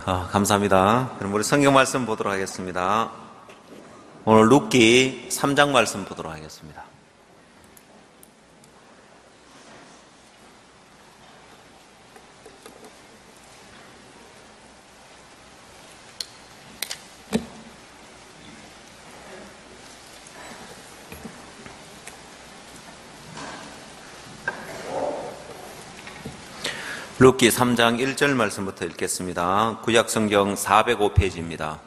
감사합니다. 그럼 우리 성경 말씀 보도록 하겠습니다. 오늘 룻기 3장 말씀 보도록 하겠습니다. 룻기 3장 1절 말씀부터 읽겠습니다. 구약성경 405페이지입니다.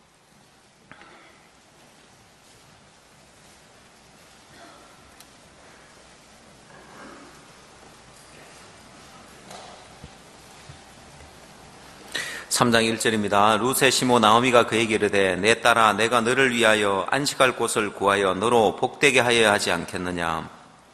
(3장 1절입니다) 룻의 시모 나오미가 그에게 이르되 내 딸아 내가 너를 위하여 안식할 곳을 구하여 너로 복되게 하여야 하지 않겠느냐.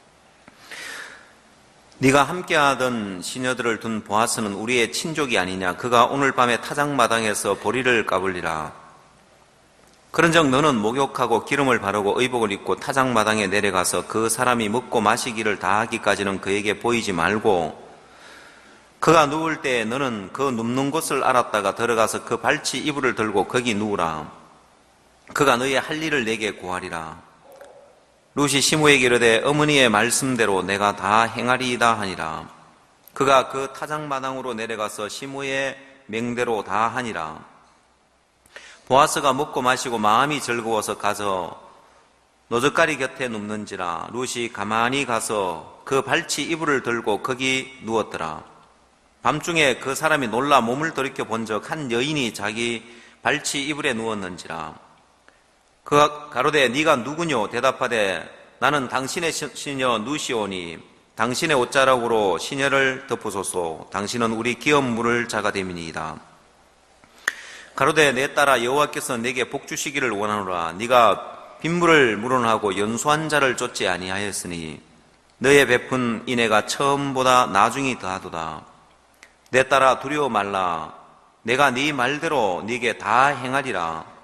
네가 함께하던 시녀들을 둔 보아스는 우리의 친족이 아니냐. 그가 오늘 밤에 타작마당에서 보리를 까불리라. 그런즉 너는 목욕하고 기름을 바르고 의복을 입고 타작마당에 내려가서 그 사람이 먹고 마시기를 다 하기까지는 그에게 보이지 말고 그가 누울 때 너는 그 눕는 곳을 알았다가 들어가서 그 발치 이불을 들고 거기 누우라. 그가 너의 할 일을 내게 고하리라. 룻이 시므에게 이르되 어머니의 말씀대로 내가 다 행하리이다 하니라. 그가 그 타작마당으로 내려가서 시므의 명대로 다 하니라. 보아스가 먹고 마시고 마음이 즐거워서 가서 노젓가리 곁에 눕는지라. 룻이 가만히 가서 그 발치 이불을 들고 거기 누웠더라. 밤중에 그 사람이 놀라 몸을 돌이켜 본즉 한 여인이 자기 발치 이불에 누웠는지라. 그가 가로되 네가 누구뇨? 대답하되 나는 당신의 시녀 누시오니 당신의 옷자락으로 시녀를 덮으소서. 당신은 우리 기업 물을 자가 됨이니이다. 가로되 내 딸아 여호와께서 내게 복 주시기를 원하노라. 네가 빗물을 물어하고 연소한 자를 쫓지 아니하였으니 너의 베푼 인애가 처음보다 나중이 더하도다. 내 딸아 두려워 말라. 내가 네 말대로 네게 다 행하리라.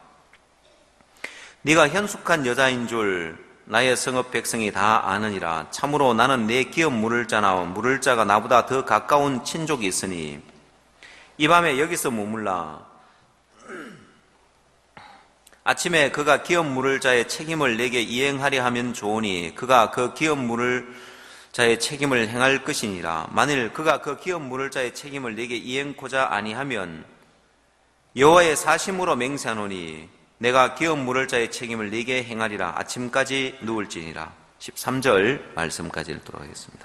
네가 현숙한 여자인 줄 나의 성읍 백성이 다 아느니라. 참으로 나는 내 기업 물을 자나 물을 자가 나보다 더 가까운 친족이 있으니 이 밤에 여기서 머물라. 아침에 그가 기업 물을 자의 책임을 내게 이행하려 하면 좋으니 그가 그 기업 물을 자의 책임을 행할 것이니라. 만일 그가 그 기업 물을 자의 책임을 내게 이행코자 아니하면 여호와의 사심으로 맹세하노니 내가 기업 물을 자의 책임을 네게 행하리라. 아침까지 누울지니라. 13절 말씀까지 읽도록 하겠습니다.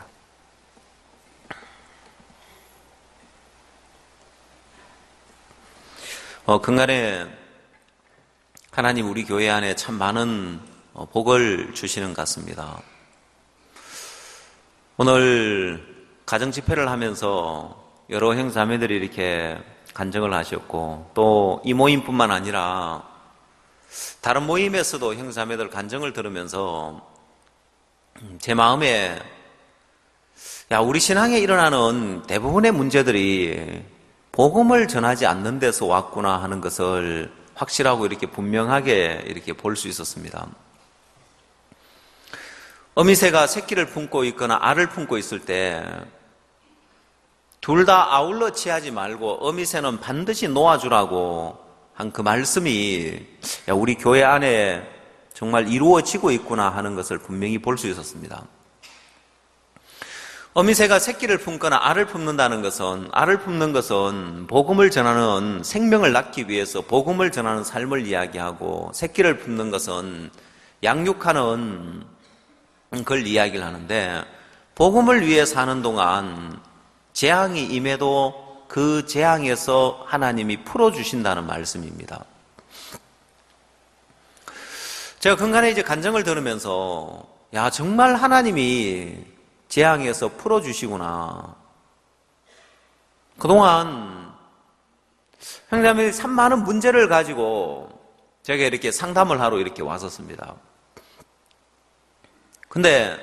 근간에 하나님 우리 교회 안에 참 많은 복을 주시는 것 같습니다. 오늘 가정집회를 하면서 여러 형제자매들이 이렇게 간증을 하셨고 또 이 모임뿐만 아니라 다른 모임에서도 형제자매들 간증을 들으면서 제 마음에 우리 신앙에 일어나는 대부분의 문제들이 복음을 전하지 않는 데서 왔구나 하는 것을 확실하고 이렇게 분명하게 이렇게 볼 수 있었습니다. 어미새가 새끼를 품고 있거나 알을 품고 있을 때 둘 다 아울러 취하지 말고 어미새는 반드시 놓아주라고 한 그 말씀이 우리 교회 안에 정말 이루어지고 있구나 하는 것을 분명히 볼 수 있었습니다. 어미새가 새끼를 품거나 알을 품는다는 것은 알을 품는 것은 복음을 전하는 생명을 낳기 위해서 복음을 전하는 삶을 이야기하고 새끼를 품는 것은 양육하는 걸 이야기를 하는데 복음을 위해 사는 동안 재앙이 임해도 그 재앙에서 하나님이 풀어주신다는 말씀입니다. 제가 근간에 이제 간증을 들으면서 정말 하나님이 재앙에서 풀어주시구나. 그동안 형제자매들이 참 많은 문제를 가지고 제가 이렇게 상담을 하러 이렇게 왔었습니다. 근데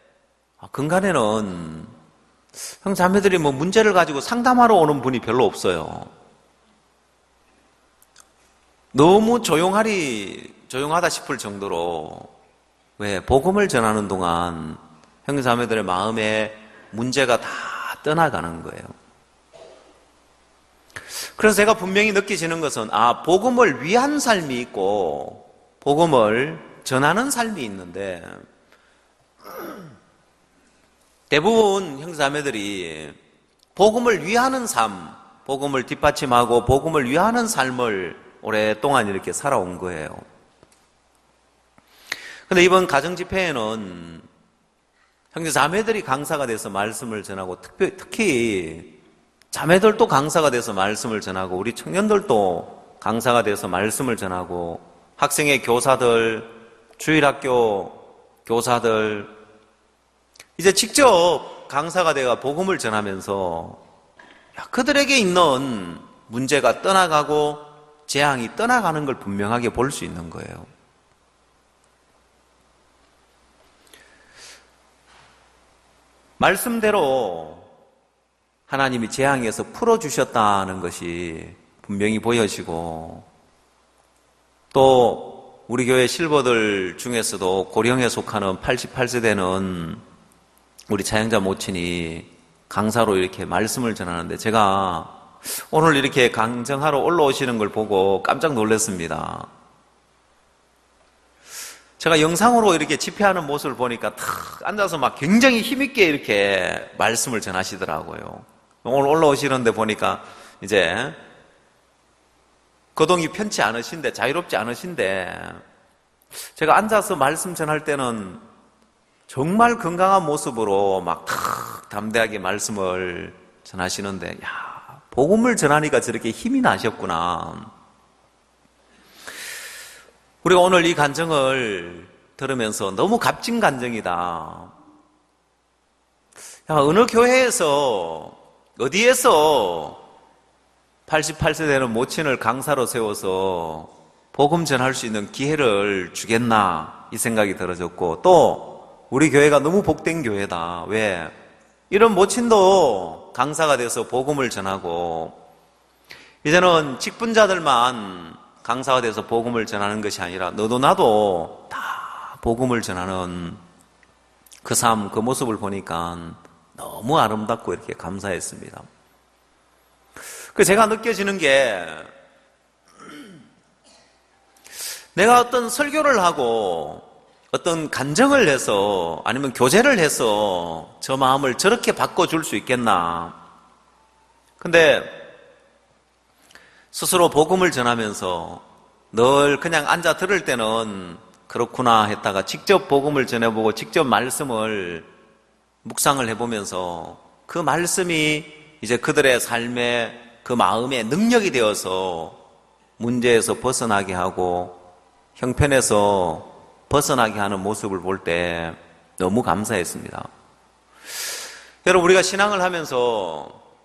근간에는 형제자매들이 문제를 가지고 상담하러 오는 분이 별로 없어요. 너무 조용하다 싶을 정도로 복음을 전하는 동안 형제자매들의 마음에 문제가 다 떠나가는 거예요. 그래서 제가 분명히 느끼시는 것은, 복음을 위한 삶이 있고, 복음을 전하는 삶이 있는데, 대부분 형제자매들이 복음을 위하는 삶, 복음을 뒷받침하고 복음을 위하는 삶을 오랫동안 이렇게 살아온 거예요. 근데 이번 가정집회에는 형제자매들이 강사가 돼서 말씀을 전하고, 특히 자매들도 강사가 돼서 말씀을 전하고, 우리 청년들도 강사가 돼서 말씀을 전하고, 학생의 교사들, 주일학교 교사들, 이제 직접 강사가 돼가 복음을 전하면서 그들에게 있는 문제가 떠나가고 재앙이 떠나가는 걸 분명하게 볼 수 있는 거예요. 말씀대로 하나님이 재앙에서 풀어주셨다는 것이 분명히 보여지고, 또 우리 교회 실버들 중에서도 고령에 속하는 88세대는 우리 차영자 모친이 강사로 이렇게 말씀을 전하는데, 제가 오늘 이렇게 강정하러 올라오시는 걸 보고 깜짝 놀랐습니다. 제가 영상으로 이렇게 집회하는 모습을 보니까 탁 앉아서 막 굉장히 힘있게 이렇게 말씀을 전하시더라고요. 오늘 올라오시는데 보니까 이제 거동이 편치 않으신데, 자유롭지 않으신데, 제가 앉아서 말씀 전할 때는 정말 건강한 모습으로 막 담대하게 말씀을 전하시는데, 복음을 전하니까 저렇게 힘이 나셨구나. 우리가 오늘 이 간증을 들으면서 너무 값진 간증이다. 어느 교회에서, 어디에서 88세 되는 모친을 강사로 세워서 복음 전할 수 있는 기회를 주겠나, 이 생각이 들어졌고, 또 우리 교회가 너무 복된 교회다. 왜? 이런 모친도 강사가 돼서 복음을 전하고, 이제는 직분자들만 강사가 돼서 복음을 전하는 것이 아니라 너도 나도 다 복음을 전하는 그 삶, 그 모습을 보니까 너무 아름답고 이렇게 감사했습니다. 제가 느껴지는 게, 내가 어떤 설교를 하고 어떤 간증을 해서, 아니면 교제를 해서 저 마음을 저렇게 바꿔줄 수 있겠나. 근데 스스로 복음을 전하면서 늘 그냥 앉아 들을 때는 그렇구나 했다가 직접 복음을 전해보고 직접 말씀을 묵상을 해보면서 그 말씀이 이제 그들의 삶의 그 마음의 능력이 되어서 문제에서 벗어나게 하고 형편에서 벗어나게 하는 모습을 볼 때 너무 감사했습니다. 여러분, 우리가 신앙을 하면서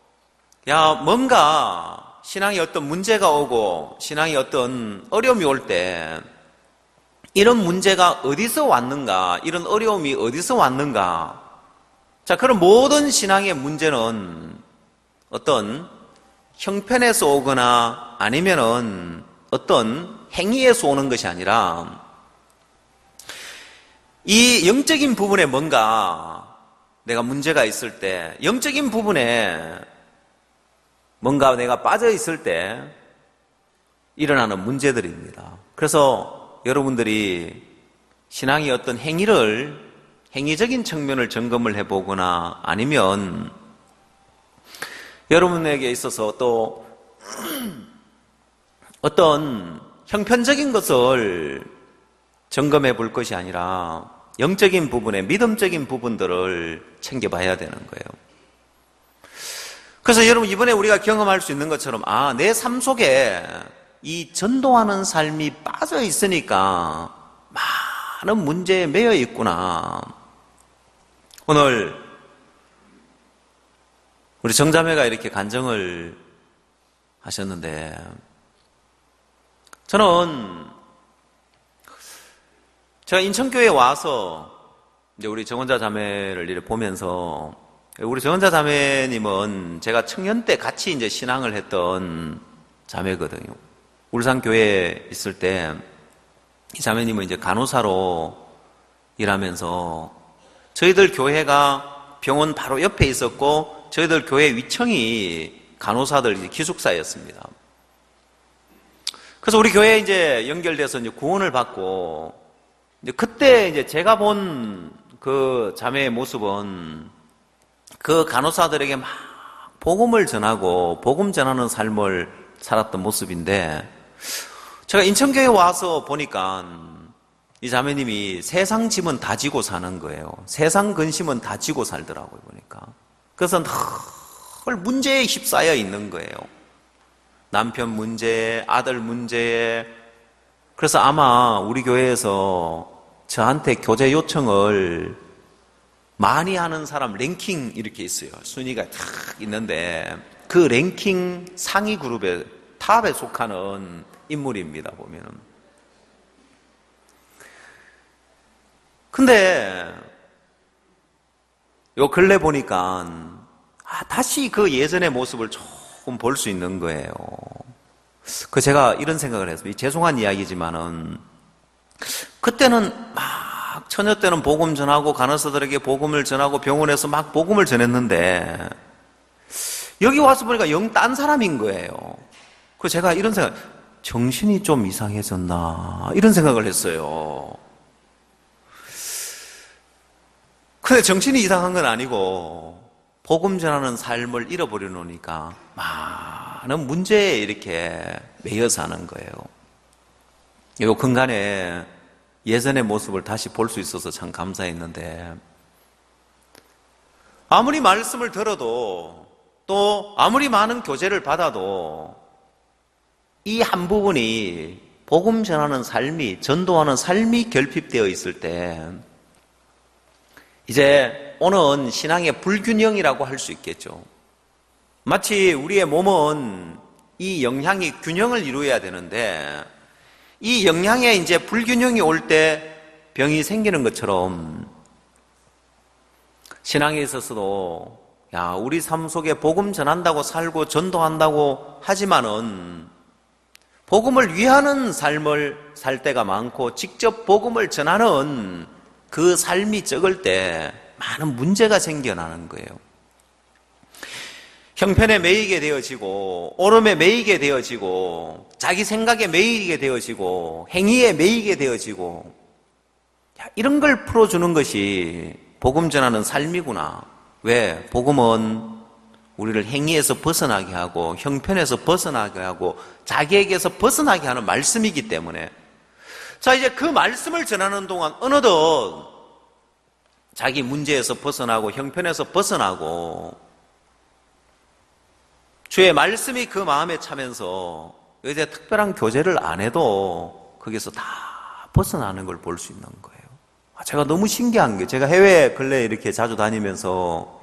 뭔가 신앙에 어떤 문제가 오고 신앙에 어떤 어려움이 올 때, 이런 문제가 어디서 왔는가, 이런 어려움이 어디서 왔는가. 그런 모든 신앙의 문제는 어떤 형편에서 오거나 아니면은 어떤 행위에서 오는 것이 아니라, 이 영적인 부분에 뭔가 내가 문제가 있을 때, 영적인 부분에 뭔가 내가 빠져 있을 때 일어나는 문제들입니다. 그래서 여러분들이 신앙의 어떤 행위적인 측면을 점검을 해보거나, 아니면 여러분에게 있어서 또 어떤 형편적인 것을 점검해 볼 것이 아니라 영적인 부분에, 믿음적인 부분들을 챙겨봐야 되는 거예요. 그래서 여러분, 이번에 우리가 경험할 수 있는 것처럼, 내 삶 속에 이 전도하는 삶이 빠져 있으니까 많은 문제에 매여 있구나. 오늘 우리 정자매가 이렇게 간증을 하셨는데, 저는 제가 인천교회에 와서 이제 우리 정원자 자매를 이렇게 보면서, 우리 정원자 자매님은 제가 청년 때 같이 이제 신앙을 했던 자매거든요. 울산교회에 있을 때 이 자매님은 이제 간호사로 일하면서, 저희들 교회가 병원 바로 옆에 있었고 저희들 교회 위청이 간호사들 이제 기숙사였습니다. 그래서 우리 교회에 이제 연결돼서 이제 구원을 받고, 이제 그때 이제 제가 본 그 자매의 모습은 그 간호사들에게 막 복음을 전하고 복음 전하는 삶을 살았던 모습인데, 제가 인천교회 와서 보니까 이 자매님이 세상 짐은 다 지고 사는 거예요. 세상 근심은 다 지고 살더라고요, 보니까. 그래서 늘 문제에 휩싸여 있는 거예요. 남편 문제, 아들 문제. 그래서 아마 우리 교회에서 저한테 교제 요청을 많이 하는 사람 랭킹 이렇게 있어요. 순위가 탁 있는데 그 랭킹 상위 그룹에 탑에 속하는 인물입니다, 보면은. 근데 요 근래 보니까 다시 그 예전의 모습을 조금 볼 수 있는 거예요. 그 제가 이런 생각을 했어요. 죄송한 이야기지만은 그때는 막 처녀 때는 복음 전하고 간호사들에게 복음을 전하고 병원에서 막 복음을 전했는데 여기 와서 보니까 영 딴 사람인 거예요. 그래서 제가 이런 생각, 정신이 좀 이상해졌나 이런 생각을 했어요. 근데 정신이 이상한 건 아니고 복음 전하는 삶을 잃어버려 놓으니까 많은 문제에 이렇게 매여 사는 거예요. 요 근간에 예전의 모습을 다시 볼 수 있어서 참 감사했는데, 아무리 말씀을 들어도 또 아무리 많은 교제를 받아도 이 한 부분이 복음 전하는 삶이, 전도하는 삶이 결핍되어 있을 때 이제 오는 신앙의 불균형이라고 할 수 있겠죠. 마치 우리의 몸은 이 영향이 균형을 이루어야 되는데 이 영향에 이제 불균형이 올 때 병이 생기는 것처럼 신앙에 있어서도 우리 삶 속에 복음 전한다고 살고 전도한다고 하지만은 복음을 위하는 삶을 살 때가 많고 직접 복음을 전하는 그 삶이 적을 때 많은 문제가 생겨나는 거예요. 형편에 매이게 되어지고 오름에 매이게 되어지고 자기 생각에 매이게 되어지고 행위에 매이게 되어지고, 이런 걸 풀어주는 것이 복음 전하는 삶이구나. 왜? 복음은 우리를 행위에서 벗어나게 하고 형편에서 벗어나게 하고 자기에게서 벗어나게 하는 말씀이기 때문에, 자, 이제 그 말씀을 전하는 동안 어느덧 자기 문제에서 벗어나고 형편에서 벗어나고 주의 말씀이 그 마음에 차면서 이제 특별한 교제를 안 해도 거기서 다 벗어나는 걸 볼 수 있는 거예요. 제가 너무 신기한 게, 제가 해외 근래에 이렇게 자주 다니면서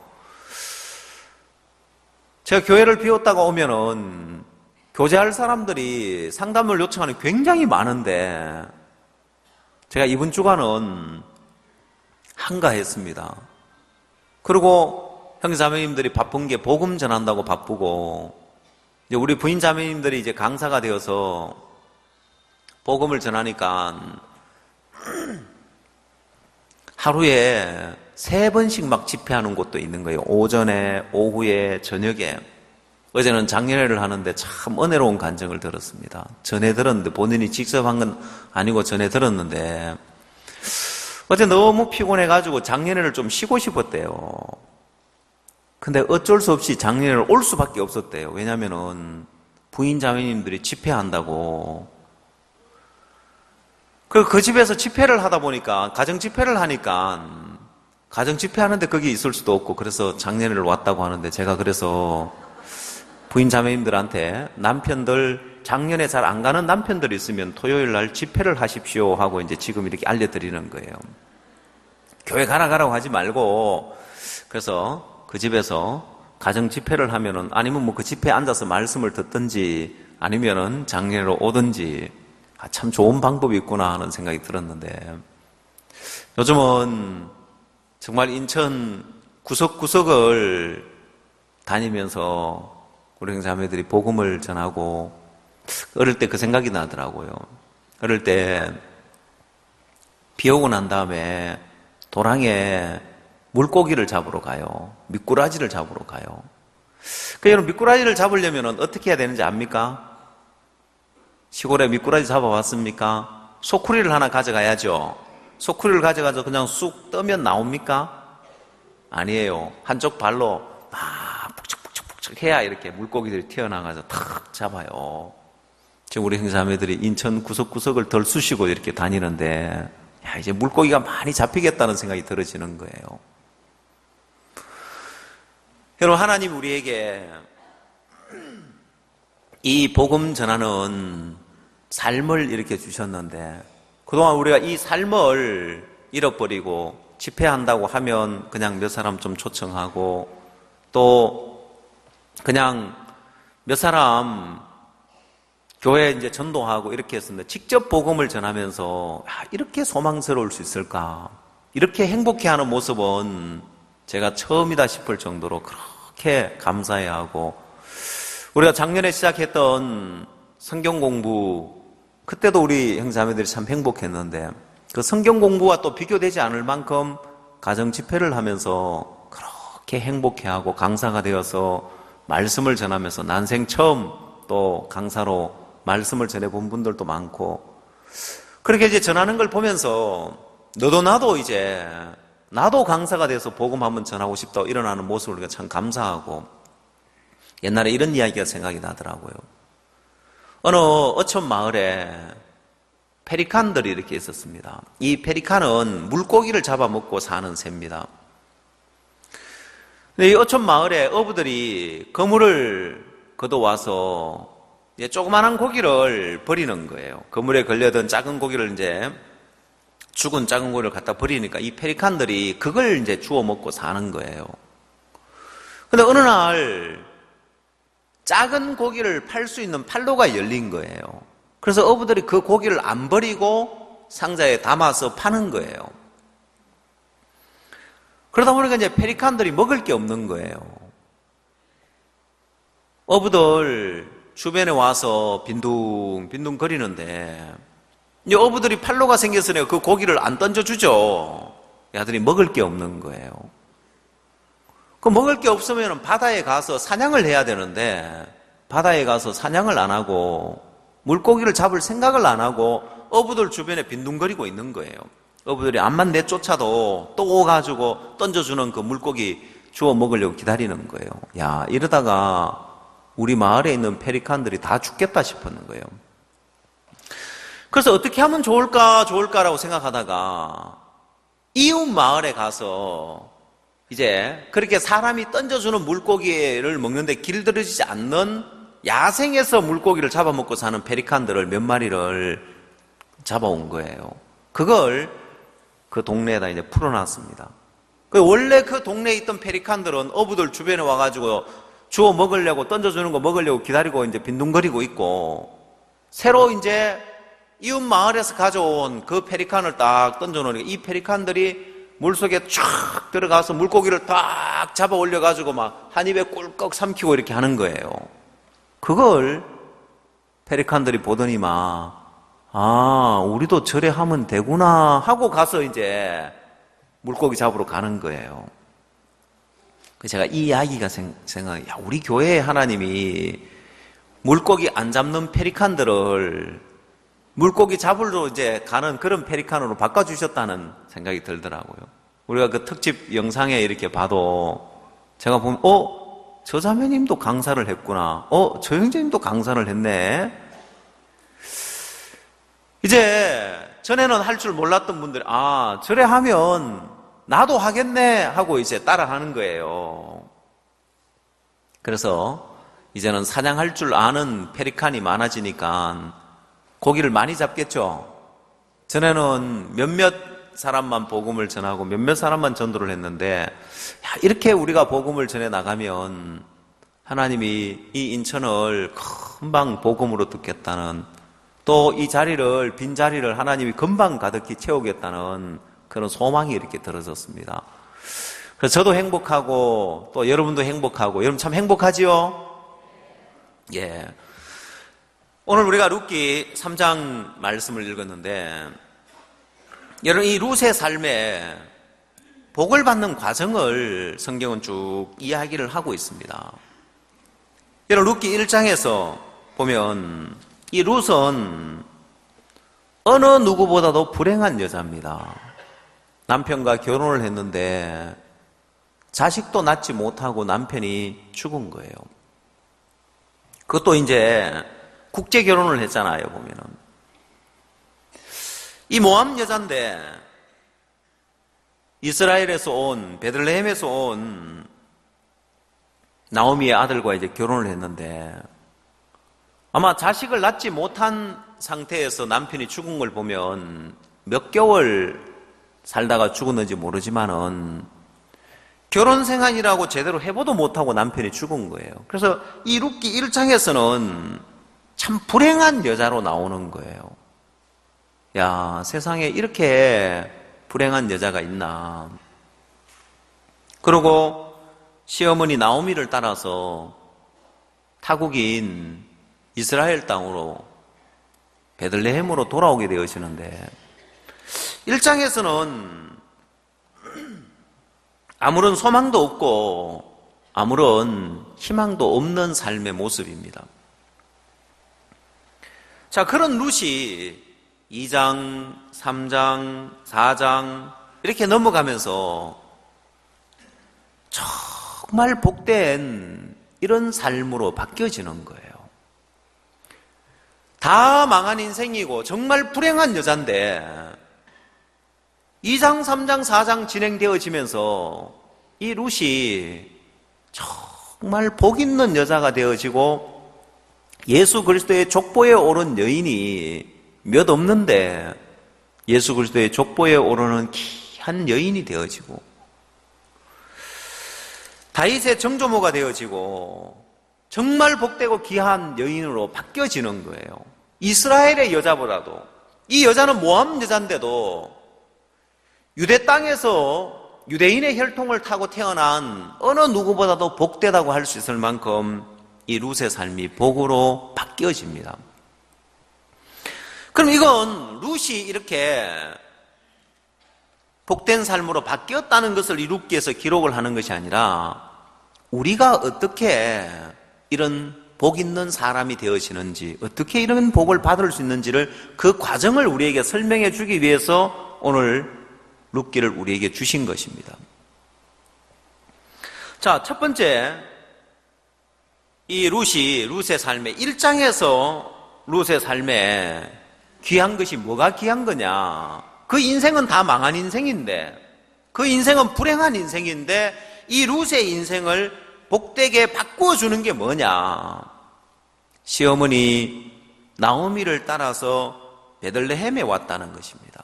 제가 교회를 비웠다가 오면은 교제할 사람들이 상담을 요청하는 게 굉장히 많은데 제가 이번 주간은 한가했습니다. 그리고 형제자매님들이 바쁜 게 복음 전한다고 바쁘고, 이제 우리 부인 자매님들이 이제 강사가 되어서 복음을 전하니까 하루에 3번씩 막 집회하는 곳도 있는 거예요. 오전에, 오후에, 저녁에. 어제는 장례를 하는데 참 은혜로운 간증을 들었습니다. 전에 들었는데, 본인이 직접 한 건 아니고 전에 들었는데, 어제 너무 피곤해가지고 장례를 좀 쉬고 싶었대요. 근데 어쩔 수 없이 장례를 올 수밖에 없었대요. 왜냐면은 부인 자매님들이 집회한다고. 그 집에서 집회를 하다 보니까, 가정 집회를 하니까 가정 집회하는데 거기 있을 수도 없고, 그래서 장례를 왔다고 하는데, 제가 그래서 부인 자매님들한테 남편들 장년에 잘 안 가는 남편들이 있으면 토요일 날 집회를 하십시오 하고 이제 지금 이렇게 알려드리는 거예요. 교회 가라고 하지 말고, 그래서 그 집에서 가정 집회를 하면은, 아니면 뭐 그 집회에 앉아서 말씀을 듣든지 아니면은 장례로 오든지, 참 좋은 방법이 있구나 하는 생각이 들었는데, 요즘은 정말 인천 구석구석을 다니면서 우리 형제자매들이 복음을 전하고, 어릴 때 그 생각이 나더라고요. 어릴 때 비 오고 난 다음에 도랑에 물고기를 잡으러 가요. 미꾸라지를 잡으러 가요. 여러분 미꾸라지를 잡으려면 어떻게 해야 되는지 압니까? 시골에 미꾸라지 잡아봤습니까? 소쿠리를 하나 가져가야죠. 소쿠리를 가져가서 그냥 쑥 떠면 나옵니까? 아니에요. 한쪽 발로 막 북적북적북적 해야 이렇게 물고기들이 튀어나가서 탁 잡아요. 지금 우리 형제자매들이 인천 구석구석을 덜 쑤시고 이렇게 다니는데, 야, 이제 물고기가 많이 잡히겠다는 생각이 들어지는 거예요. 여러분, 하나님 우리에게 이 복음 전하는 삶을 이렇게 주셨는데, 그동안 우리가 이 삶을 잃어버리고 집회한다고 하면 그냥 몇 사람 좀 초청하고 또 그냥 몇 사람 교회에 이제 전도하고 이렇게 했었는데, 직접 복음을 전하면서 이렇게 소망스러울 수 있을까? 이렇게 행복해하는 모습은 제가 처음이다 싶을 정도로 그렇게 감사해하고, 우리가 작년에 시작했던 성경 공부, 그때도 우리 형제자매들이 참 행복했는데, 그 성경 공부와 또 비교되지 않을 만큼 가정 집회를 하면서 그렇게 행복해하고 강사가 되어서 말씀을 전하면서 난생 처음 또 강사로 말씀을 전해본 분들도 많고, 그렇게 이제 전하는 걸 보면서 너도 나도 이제 나도 강사가 돼서 복음 한번 전하고 싶다 일어나는 모습을 우리가 참 감사하고, 옛날에 이런 이야기가 생각이 나더라고요. 어느 어촌 마을에 페리칸들이 이렇게 있었습니다. 이 페리칸은 물고기를 잡아먹고 사는 새입니다. 근데 이 어촌 마을에 어부들이 그물을 걷어와서 이제 조그마한 고기를 버리는 거예요. 그물에 걸려든 작은 고기를 이제 죽은 작은 고기를 갖다 버리니까 이 페리칸들이 그걸 이제 주워 먹고 사는 거예요. 근데 어느 날 작은 고기를 팔 수 있는 판로가 열린 거예요. 그래서 어부들이 그 고기를 안 버리고 상자에 담아서 파는 거예요. 그러다 보니까 이제 페리칸들이 먹을 게 없는 거예요. 어부들 주변에 와서 빈둥빈둥 거리는데, 이제 어부들이 판로가 생겼으니까 그 고기를 안 던져주죠. 야들이 먹을 게 없는 거예요. 그 먹을 게 없으면 바다에 가서 사냥을 해야 되는데, 바다에 가서 사냥을 안 하고 물고기를 잡을 생각을 안 하고 어부들 주변에 빈둥거리고 있는 거예요. 어부들이 암만 내쫓아도 또 가지고 던져주는 그 물고기 주워 먹으려고 기다리는 거예요. 야, 이러다가 우리 마을에 있는 페리칸들이 다 죽겠다 싶었는 거예요. 그래서 어떻게 하면 좋을까라고 생각하다가 이웃 마을에 가서 이제 그렇게 사람이 던져주는 물고기를 먹는데 길들여지지 않는 야생에서 물고기를 잡아먹고 사는 페리칸들을 몇 마리를 잡아온 거예요. 그걸 그 동네에다 이제 풀어놨습니다. 원래 그 동네에 있던 페리칸들은 어부들 주변에 와가지고 주워 먹으려고, 던져주는 거 먹으려고 기다리고 이제 빈둥거리고 있고, 새로 이제 이웃 마을에서 가져온 그 페리칸을 딱 던져놓으니까 이 페리칸들이 물속에 쫙 들어가서 물고기를 딱 잡아 올려가지고 막 한 입에 꿀꺽 삼키고 이렇게 하는 거예요. 그걸 페리칸들이 보더니만, 우리도 저래 하면 되구나 하고 가서 이제 물고기 잡으러 가는 거예요. 제가 이 이야기가 생각해요. 우리 교회에 하나님이 물고기 안 잡는 페리칸들을 물고기 잡으러 이제 가는 그런 페리칸으로 바꿔주셨다는 생각이 들더라고요. 우리가 그 특집 영상에 이렇게 봐도 제가 보면, 저 자매님도 강사를 했구나. 저 형제님도 강사를 했네. 이제 전에는 할 줄 몰랐던 분들이, 저래 하면 나도 하겠네 하고 이제 따라 하는 거예요. 그래서 이제는 사냥할 줄 아는 페리칸이 많아지니까 고기를 많이 잡겠죠. 전에는 몇몇 사람만 복음을 전하고 몇몇 사람만 전도를 했는데, 이렇게 우리가 복음을 전해 나가면 하나님이 이 인천을 금방 복음으로 듣겠다는, 또 이 자리를, 빈 자리를 하나님이 금방 가득히 채우겠다는 그런 소망이 이렇게 들어졌습니다. 그래서 저도 행복하고 또 여러분도 행복하고, 여러분 참 행복하지요? 예. 오늘 우리가 룻기 3장 말씀을 읽었는데, 여러분 이 룻의 삶에 복을 받는 과정을 성경은 쭉 이야기를 하고 있습니다. 여러분 룻기 1장에서 보면 이 룻은 어느 누구보다도 불행한 여자입니다. 남편과 결혼을 했는데 자식도 낳지 못하고 남편이 죽은 거예요. 그것도 이제 국제 결혼을 했잖아요, 보면은. 이 모함 여자인데 이스라엘에서 온, 베들레헴에서 온 나오미의 아들과 이제 결혼을 했는데 아마 자식을 낳지 못한 상태에서 남편이 죽은 걸 보면 몇 개월 살다가 죽었는지 모르지만은 결혼 생활이라고 제대로 해보도 못하고 남편이 죽은 거예요. 그래서 이 룻기 1장에서는 참 불행한 여자로 나오는 거예요. 야, 세상에 이렇게 불행한 여자가 있나. 그리고 시어머니 나오미를 따라서 타국인 이스라엘 땅으로 베들레헴으로 돌아오게 되어지는데 1장에서는 아무런 소망도 없고 아무런 희망도 없는 삶의 모습입니다. 자, 그런 룻이 2장, 3장, 4장 이렇게 넘어가면서 정말 복된 이런 삶으로 바뀌어지는 거예요. 다 망한 인생이고 정말 불행한 여잔데 2장, 3장, 4장 진행되어지면서 이 룻이 정말 복 있는 여자가 되어지고 예수 그리스도의 족보에 오른 여인이 몇 없는데 예수 그리스도의 족보에 오르는 귀한 여인이 되어지고 다윗의 정조모가 되어지고 정말 복되고 귀한 여인으로 바뀌어지는 거예요. 이스라엘의 여자보다도 이 여자는 모함 여자인데도 유대 땅에서 유대인의 혈통을 타고 태어난 어느 누구보다도 복되다고 할 수 있을 만큼 이 룻의 삶이 복으로 바뀌어집니다. 그럼 이건 룻이 이렇게 복된 삶으로 바뀌었다는 것을 이 룻기에서 기록을 하는 것이 아니라 우리가 어떻게 이런 복 있는 사람이 되어지는지 어떻게 이런 복을 받을 수 있는지를 그 과정을 우리에게 설명해 주기 위해서 오늘 룻기를 우리에게 주신 것입니다. 자, 첫 번째 이 룻의 삶에 1장에서 룻의 삶에 귀한 것이 뭐가 귀한 거냐? 그 인생은 다 망한 인생인데 그 인생은 불행한 인생인데 이 룻의 인생을 복되게 바꾸어주는 게 뭐냐? 시어머니 나오미를 따라서 베들레헴에 왔다는 것입니다.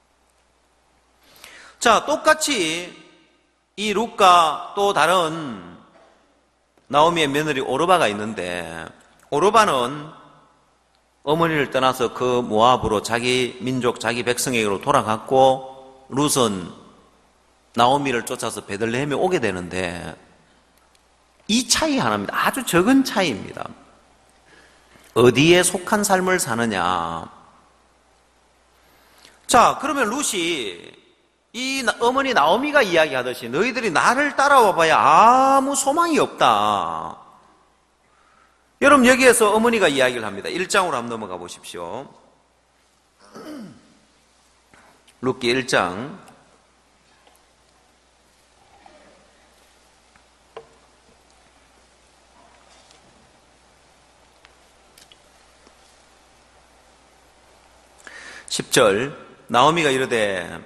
자, 똑같이 이 룻과 또 다른 나오미의 며느리 오르바가 있는데 오르바는 어머니를 떠나서 그 모압으로 자기 민족, 자기 백성에게로 돌아갔고 룻은 나오미를 쫓아서 베들레헴에 오게 되는데 이 차이 하나입니다. 아주 적은 차이입니다. 어디에 속한 삶을 사느냐. 자, 그러면 룻이 이 어머니 나오미가 이야기하듯이 너희들이 나를 따라와 봐야 아무 소망이 없다. 여러분 여기에서 어머니가 이야기를 합니다. 1장으로 한번 넘어가 보십시오. 룻기 1장 10절 나오미가 이르되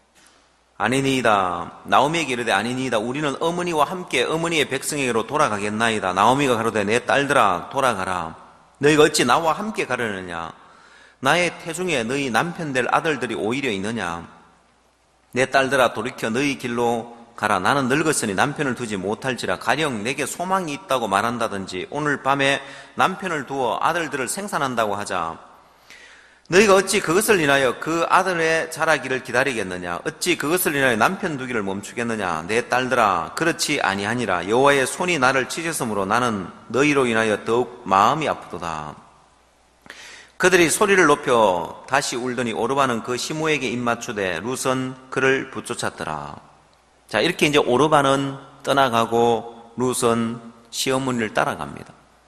아니니이다. 나오미에게 이르되 아니니이다. 우리는 어머니와 함께 어머니의 백성에게로 돌아가겠나이다. 나오미가 가로되 내 딸들아 돌아가라. 너희가 어찌 나와 함께 가려느냐? 나의 태중에 너희 남편 될 아들들이 오히려 있느냐? 내 딸들아 돌이켜 너희 길로 가라. 나는 늙었으니 남편을 두지 못할지라. 가령 내게 소망이 있다고 말한다든지 오늘 밤에 남편을 두어 아들들을 생산한다고 하자. 너희가 어찌 그것을 인하여 그 아들의 자라기를 기다리겠느냐? 어찌 그것을 인하여 남편 두기를 멈추겠느냐? 내 딸들아 그렇지 아니하니라. 여호와의 손이 나를 치셨으므로 나는 너희로 인하여 더욱 마음이 아프도다. 그들이 소리를 높여 다시 울더니 오르바는 그 시므에게 입맞추되 룻은 그를 붙쫓았더라. 자, 이렇게 이제 오르바는 떠나가고 룻은 시어머니를 따라갑니다.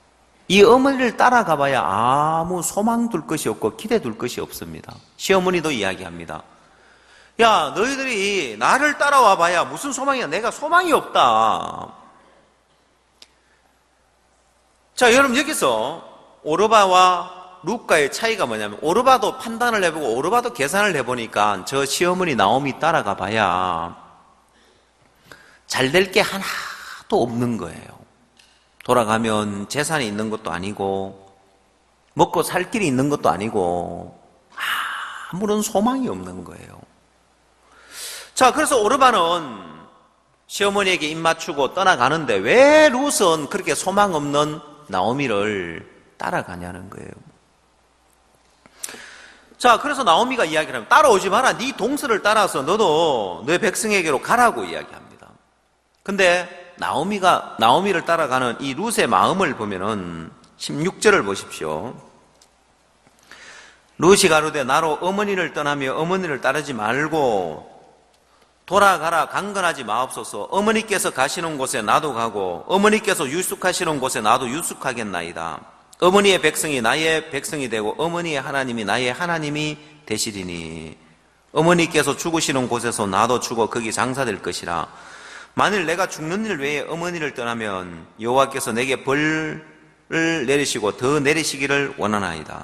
이 어머니를 따라가 봐야 아무 소망 둘 것이 없고 기대 둘 것이 없습니다. 시어머니도 이야기합니다. 야, 너희들이 나를 따라와 봐야 무슨 소망이야. 내가 소망이 없다. 자, 여러분 여기서 오르바와 루카의 차이가 뭐냐면 오르바도 판단을 해보고 오르바도 계산을 해보니까 저 시어머니 나오미 따라가 봐야 잘 될 게 하나도 없는 거예요. 돌아가면 재산이 있는 것도 아니고 먹고 살 길이 있는 것도 아니고 아무런 소망이 없는 거예요. 자, 그래서 오르바는 시어머니에게 입 맞추고 떠나가는데 왜 룻은 그렇게 소망 없는 나오미를 따라가냐는 거예요. 자, 그래서 나오미가 이야기를 하면 따라오지 마라. 네 동서를 따라서 너도 너의 백성에게로 가라고 이야기합니다. 근데 나오미를 따라가는 이 룻의 마음을 보면은 16절을 보십시오. 룻이 가로되 나로 어머니를 떠나며 어머니를 따르지 말고 돌아가라. 강건하지 마옵소서. 어머니께서 가시는 곳에 나도 가고 어머니께서 유숙하시는 곳에 나도 유숙하겠나이다. 어머니의 백성이 나의 백성이 되고 어머니의 하나님이 나의 하나님이 되시리니 어머니께서 죽으시는 곳에서 나도 죽어 거기 장사될 것이라. 만일 내가 죽는 일 외에 어머니를 떠나면 여호와께서 내게 벌을 내리시고 더 내리시기를 원하나이다.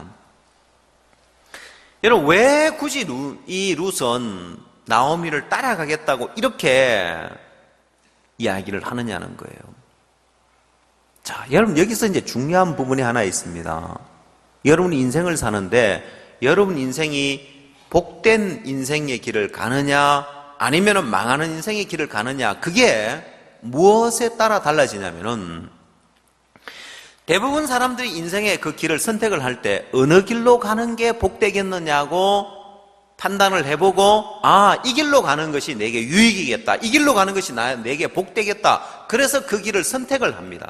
여러분, 왜 굳이 이 룻은 나오미를 따라가겠다고 이렇게 이야기를 하느냐는 거예요. 자, 여러분 여기서 이제 중요한 부분이 하나 있습니다. 여러분이 인생을 사는데 여러분 인생이 복된 인생의 길을 가느냐 아니면 망하는 인생의 길을 가느냐, 그게 무엇에 따라 달라지냐면은 대부분 사람들이 인생의 그 길을 선택을 할 때 어느 길로 가는 게 복되겠느냐고 판단을 해보고 이 길로 가는 것이 내게 유익이겠다. 이 길로 가는 것이 내게 복되겠다. 그래서 그 길을 선택을 합니다.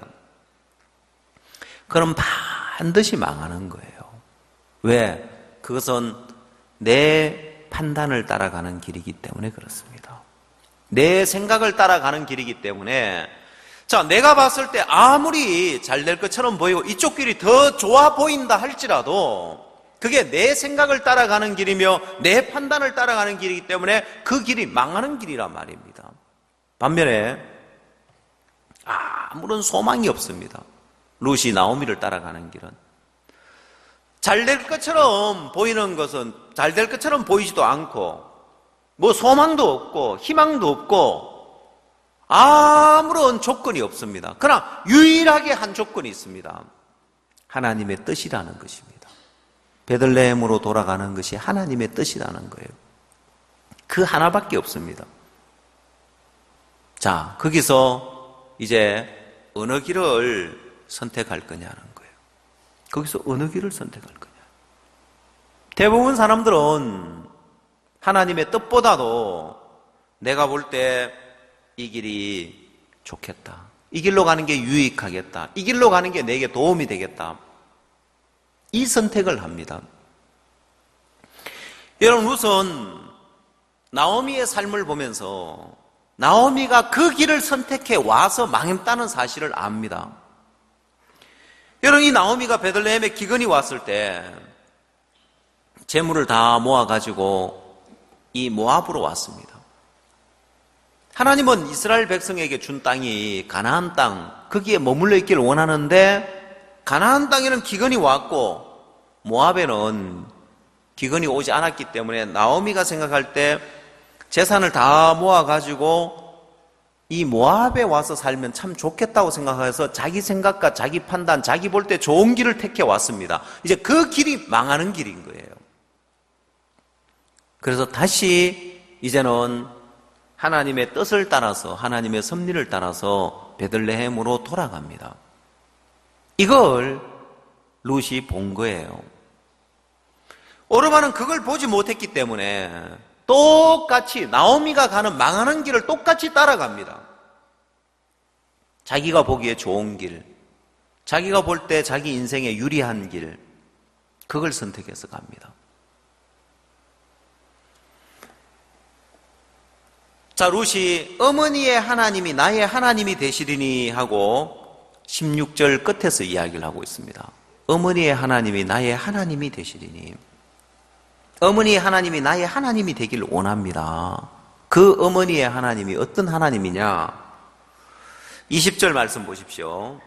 그럼 반드시 망하는 거예요. 왜? 그것은 내 판단을 따라가는 길이기 때문에 그렇습니다. 내 생각을 따라가는 길이기 때문에 자, 내가 봤을 때 아무리 잘 될 것처럼 보이고 이쪽 길이 더 좋아 보인다 할지라도 그게 내 생각을 따라가는 길이며 내 판단을 따라가는 길이기 때문에 그 길이 망하는 길이란 말입니다. 반면에 아무런 소망이 없습니다. 룻이 나오미를 따라가는 길은 잘 될 것처럼 보이는 것은 잘 될 것처럼 보이지도 않고 뭐 소망도 없고 희망도 없고 아무런 조건이 없습니다. 그러나 유일하게 한 조건이 있습니다. 하나님의 뜻이라는 것입니다. 베들레헴으로 돌아가는 것이 하나님의 뜻이라는 거예요. 그 하나밖에 없습니다. 자, 거기서 이제 어느 길을 선택할 거냐는 거예요. 거기서 어느 길을 선택할 거냐. 대부분 사람들은 하나님의 뜻보다도 내가 볼 때 이 길이 좋겠다. 이 길로 가는 게 유익하겠다. 이 길로 가는 게 내게 도움이 되겠다. 이 선택을 합니다. 여러분, 우선 나오미의 삶을 보면서 나오미가 그 길을 선택해 와서 망했다는 사실을 압니다. 여러분, 이 나오미가 베들레헴에 기근이 왔을 때 재물을 다 모아가지고 이 모압으로 왔습니다. 하나님은 이스라엘 백성에게 준 땅이 가나안 땅, 거기에 머물러 있기를 원하는데 가나안 땅에는 기근이 왔고 모압에는 기근이 오지 않았기 때문에 나오미가 생각할 때 재산을 다 모아가지고 이 모압에 와서 살면 참 좋겠다고 생각해서 자기 생각과 자기 판단, 자기 볼 때 좋은 길을 택해 왔습니다. 이제 그 길이 망하는 길인 거예요. 그래서 다시 이제는 하나님의 뜻을 따라서 하나님의 섭리를 따라서 베들레헴으로 돌아갑니다. 이걸 룻이 본 거예요. 오르바는 그걸 보지 못했기 때문에 똑같이 나오미가 가는 망하는 길을 똑같이 따라갑니다. 자기가 보기에 좋은 길, 자기가 볼 때 자기 인생에 유리한 길, 그걸 선택해서 갑니다. 자, 룻이 어머니의 하나님이 나의 하나님이 되시리니 하고 16절 끝에서 이야기를 하고 있습니다. 어머니의 하나님이 나의 하나님이 되시리니. 어머니의 하나님이 나의 하나님이 되길 원합니다. 그 어머니의 하나님이 어떤 하나님이냐? 20절 말씀 보십시오.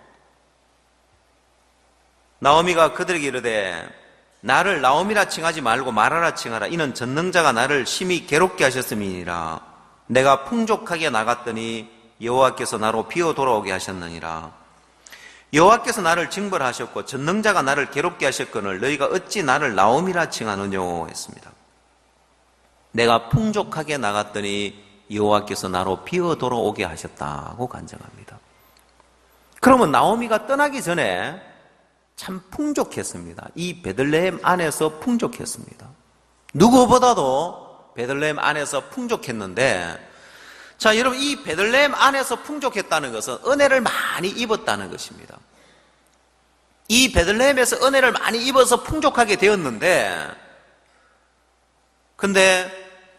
나오미가 그들에게 이르되 나를 나오미라 칭하지 말고 마라라 칭하라. 이는 전능자가 나를 심히 괴롭게 하셨음이니라. 내가 풍족하게 나갔더니 여호와께서 나로 비어 돌아오게 하셨느니라. 여호와께서 나를 징벌하셨고 전능자가 나를 괴롭게 하셨거늘 너희가 어찌 나를 나오미라 칭하느뇨 했습니다. 내가 풍족하게 나갔더니 여호와께서 나로 비어 돌아오게 하셨다고 간증합니다. 그러면 나오미가 떠나기 전에 참 풍족했습니다. 이 베들레헴 안에서 풍족했습니다. 누구보다도 베들레헴 안에서 풍족했는데, 자, 여러분, 이 베들레헴 안에서 풍족했다는 것은 은혜를 많이 입었다는 것입니다. 이 베들레헴에서 은혜를 많이 입어서 풍족하게 되었는데, 근데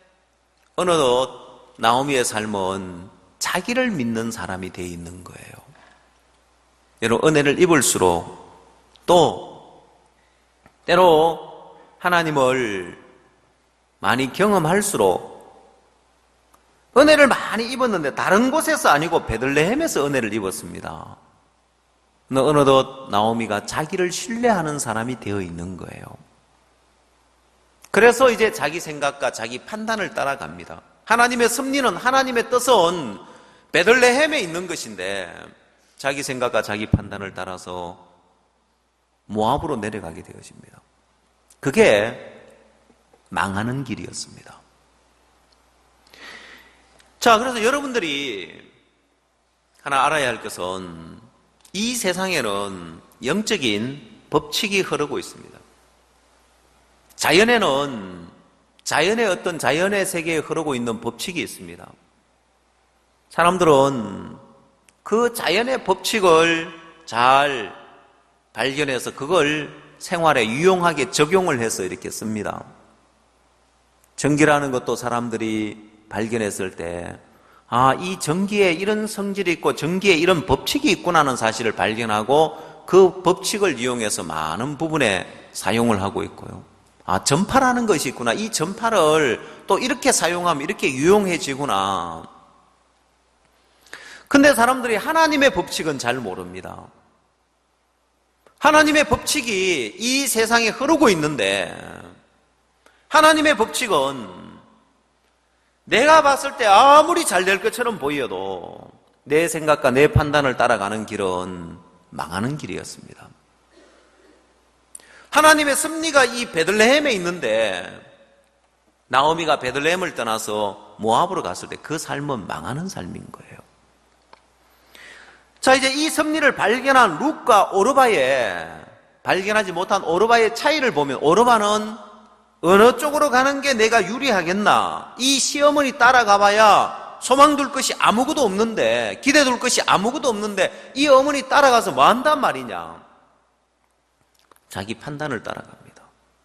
어느덧 나오미의 삶은 자기를 믿는 사람이 되어 있는 거예요. 여러분, 은혜를 입을수록 또 때로 하나님을 많이 경험할수록 은혜를 많이 입었는데 다른 곳에서 아니고 베들레헴에서 은혜를 입었습니다. 어느덧 나오미가 자기를 신뢰하는 사람이 되어 있는 거예요. 그래서 이제 자기 생각과 자기 판단을 따라갑니다. 하나님의 섭리는, 하나님의 뜻은 베들레헴에 있는 것인데 자기 생각과 자기 판단을 따라서 모압으로 내려가게 되어집니다. 그게 망하는 길이었습니다. 자, 그래서 여러분들이 하나 알아야 할 것은 이 세상에는 영적인 법칙이 흐르고 있습니다. 자연에는 자연의 세계에 흐르고 있는 법칙이 있습니다. 사람들은 그 자연의 법칙을 잘 발견해서 그걸 생활에 유용하게 적용을 해서 이렇게 씁니다. 전기라는 것도 사람들이 발견했을 때, 아, 이 전기에 이런 성질이 있고 전기에 이런 법칙이 있구나는 사실을 발견하고 그 법칙을 이용해서 많은 부분에 사용을 하고 있고요. 아, 전파라는 것이 있구나. 이 전파를 또 이렇게 사용하면 이렇게 유용해지구나. 근데 사람들이 하나님의 법칙은 잘 모릅니다. 하나님의 법칙이 이 세상에 흐르고 있는데 하나님의 법칙은 내가 봤을 때 아무리 잘 될 것처럼 보여도 내 생각과 내 판단을 따라가는 길은 망하는 길이었습니다. 하나님의 섭리가 이 베들레헴에 있는데 나오미가 베들레헴을 떠나서 모압으로 갔을 때 그 삶은 망하는 삶인 거예요. 자, 이제 이 섭리를 발견한 룻과 발견하지 못한 오르바의 차이를 보면 오르바는 어느 쪽으로 가는 게 내가 유리하겠나? 이 시어머니 따라가봐야 소망 둘 것이 아무것도 없는데, 기대 둘 것이 아무것도 없는데 이 어머니 따라가서 뭐 한단 말이냐? 자기 판단을 따라갑니다.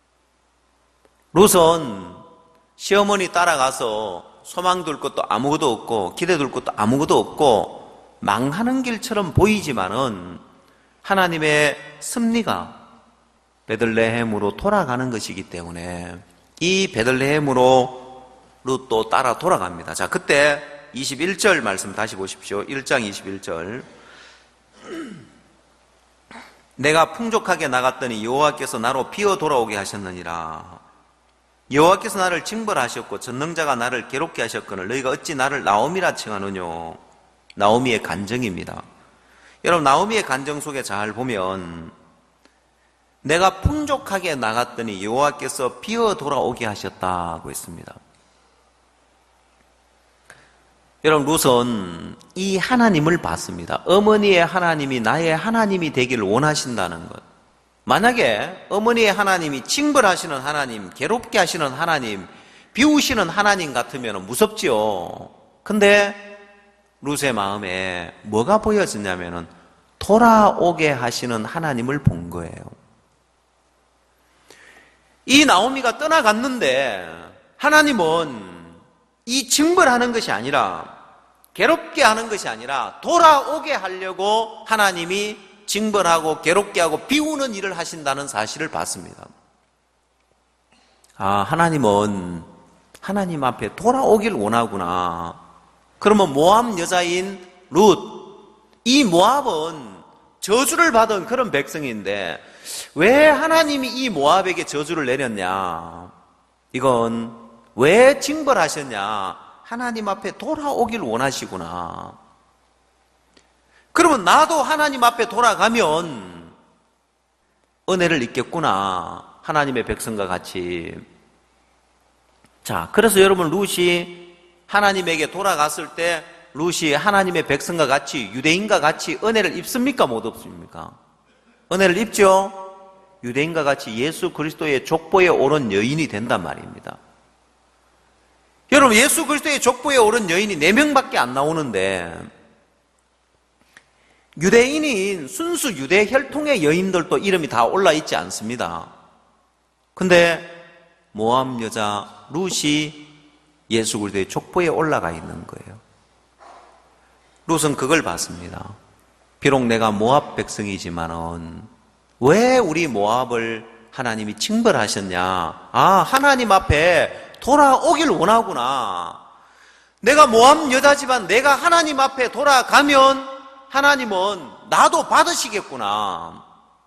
룻은 시어머니 따라가서 소망 둘 것도 아무것도 없고 기대 둘 것도 아무것도 없고 망하는 길처럼 보이지만은 하나님의 섭리가 베들레헴으로 돌아가는 것이기 때문에 이 베들레헴으로 룻도 따라 돌아갑니다. 자, 그때 21절 말씀 다시 보십시오. 1장 21절. 내가 풍족하게 나갔더니 여호와께서 나로 비어 돌아오게 하셨느니라. 여호와께서 나를 징벌하셨고 전능자가 나를 괴롭게 하셨거늘 너희가 어찌 나를 나오미라 칭하느뇨. 나오미의 간증입니다. 여러분, 나오미의 간증 속에 잘 보면 내가 풍족하게 나갔더니 여호와께서 비어 돌아오게 하셨다고 했습니다. 여러분, 룻은 이 하나님을 봤습니다. 어머니의 하나님이 나의 하나님이 되기를 원하신다는 것. 만약에 어머니의 하나님이 징벌하시는 하나님, 괴롭게 하시는 하나님, 비우시는 하나님 같으면 무섭지요. 근데 룻의 마음에 뭐가 보여지냐면은 돌아오게 하시는 하나님을 본 거예요. 이 나오미가 떠나갔는데 하나님은 이 징벌하는 것이 아니라 괴롭게 하는 것이 아니라 돌아오게 하려고 하나님이 징벌하고 괴롭게 하고 비우는 일을 하신다는 사실을 봤습니다. 아, 하나님은 하나님 앞에 돌아오길 원하구나. 그러면 모압 여자인 룻, 이 모압은 저주를 받은 그런 백성인데 왜 하나님이 이 모압에게 저주를 내렸냐? 이건 왜 징벌하셨냐? 하나님 앞에 돌아오길 원하시구나. 그러면 나도 하나님 앞에 돌아가면 은혜를 입겠구나. 하나님의 백성과 같이. 자, 그래서 여러분 룻이 하나님에게 돌아갔을 때 룻이 하나님의 백성과 같이 유대인과 같이 은혜를 입습니까? 못 입습니까? 은혜를 입죠? 유대인과 같이 예수 그리스도의 족보에 오른 여인이 된단 말입니다. 여러분 예수 그리스도의 족보에 오른 여인이 4명밖에 안 나오는데 유대인인 순수 유대 혈통의 여인들도 이름이 다 올라 있지 않습니다. 근데 모압 여자 룻이 예수 그리스도의 족보에 올라가 있는 거예요. 룻은 그걸 봤습니다. 비록 내가 모압 백성이지만은 왜 우리 모압을 하나님이 징벌하셨냐? 아, 하나님 앞에 돌아오길 원하구나. 내가 모압 여자지만 내가 하나님 앞에 돌아가면 하나님은 나도 받으시겠구나.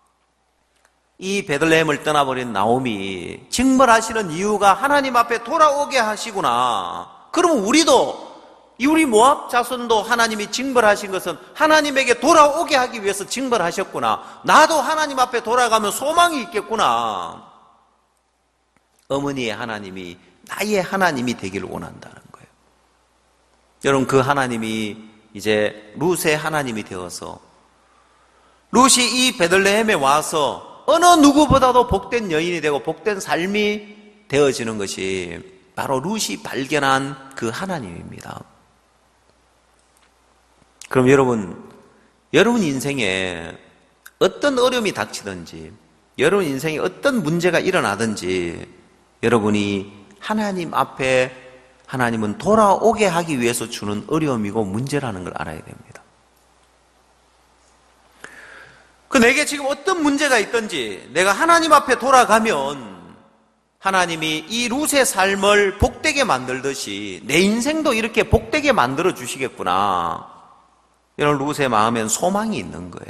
이 베들레헴을 떠나버린 나오미 징벌하시는 이유가 하나님 앞에 돌아오게 하시구나. 그러면 우리 모압 자손도 하나님이 징벌하신 것은 하나님에게 돌아오게 하기 위해서 징벌하셨구나. 나도 하나님 앞에 돌아가면 소망이 있겠구나. 어머니의 하나님이 나의 하나님이 되기를 원한다는 거예요. 여러분 그 하나님이 이제 룻의 하나님이 되어서 룻이 이 베들레헴에 와서 어느 누구보다도 복된 여인이 되고 복된 삶이 되어지는 것이 바로 룻이 발견한 그 하나님입니다. 그럼 여러분 인생에 어떤 어려움이 닥치든지 여러분 인생에 어떤 문제가 일어나든지 여러분이 하나님 앞에 하나님은 돌아오게 하기 위해서 주는 어려움이고 문제라는 걸 알아야 됩니다. 내게 지금 어떤 문제가 있든지 내가 하나님 앞에 돌아가면 하나님이 이 룻의 삶을 복되게 만들듯이 내 인생도 이렇게 복되게 만들어 주시겠구나. 이런 룻의 마음엔 소망이 있는 거예요.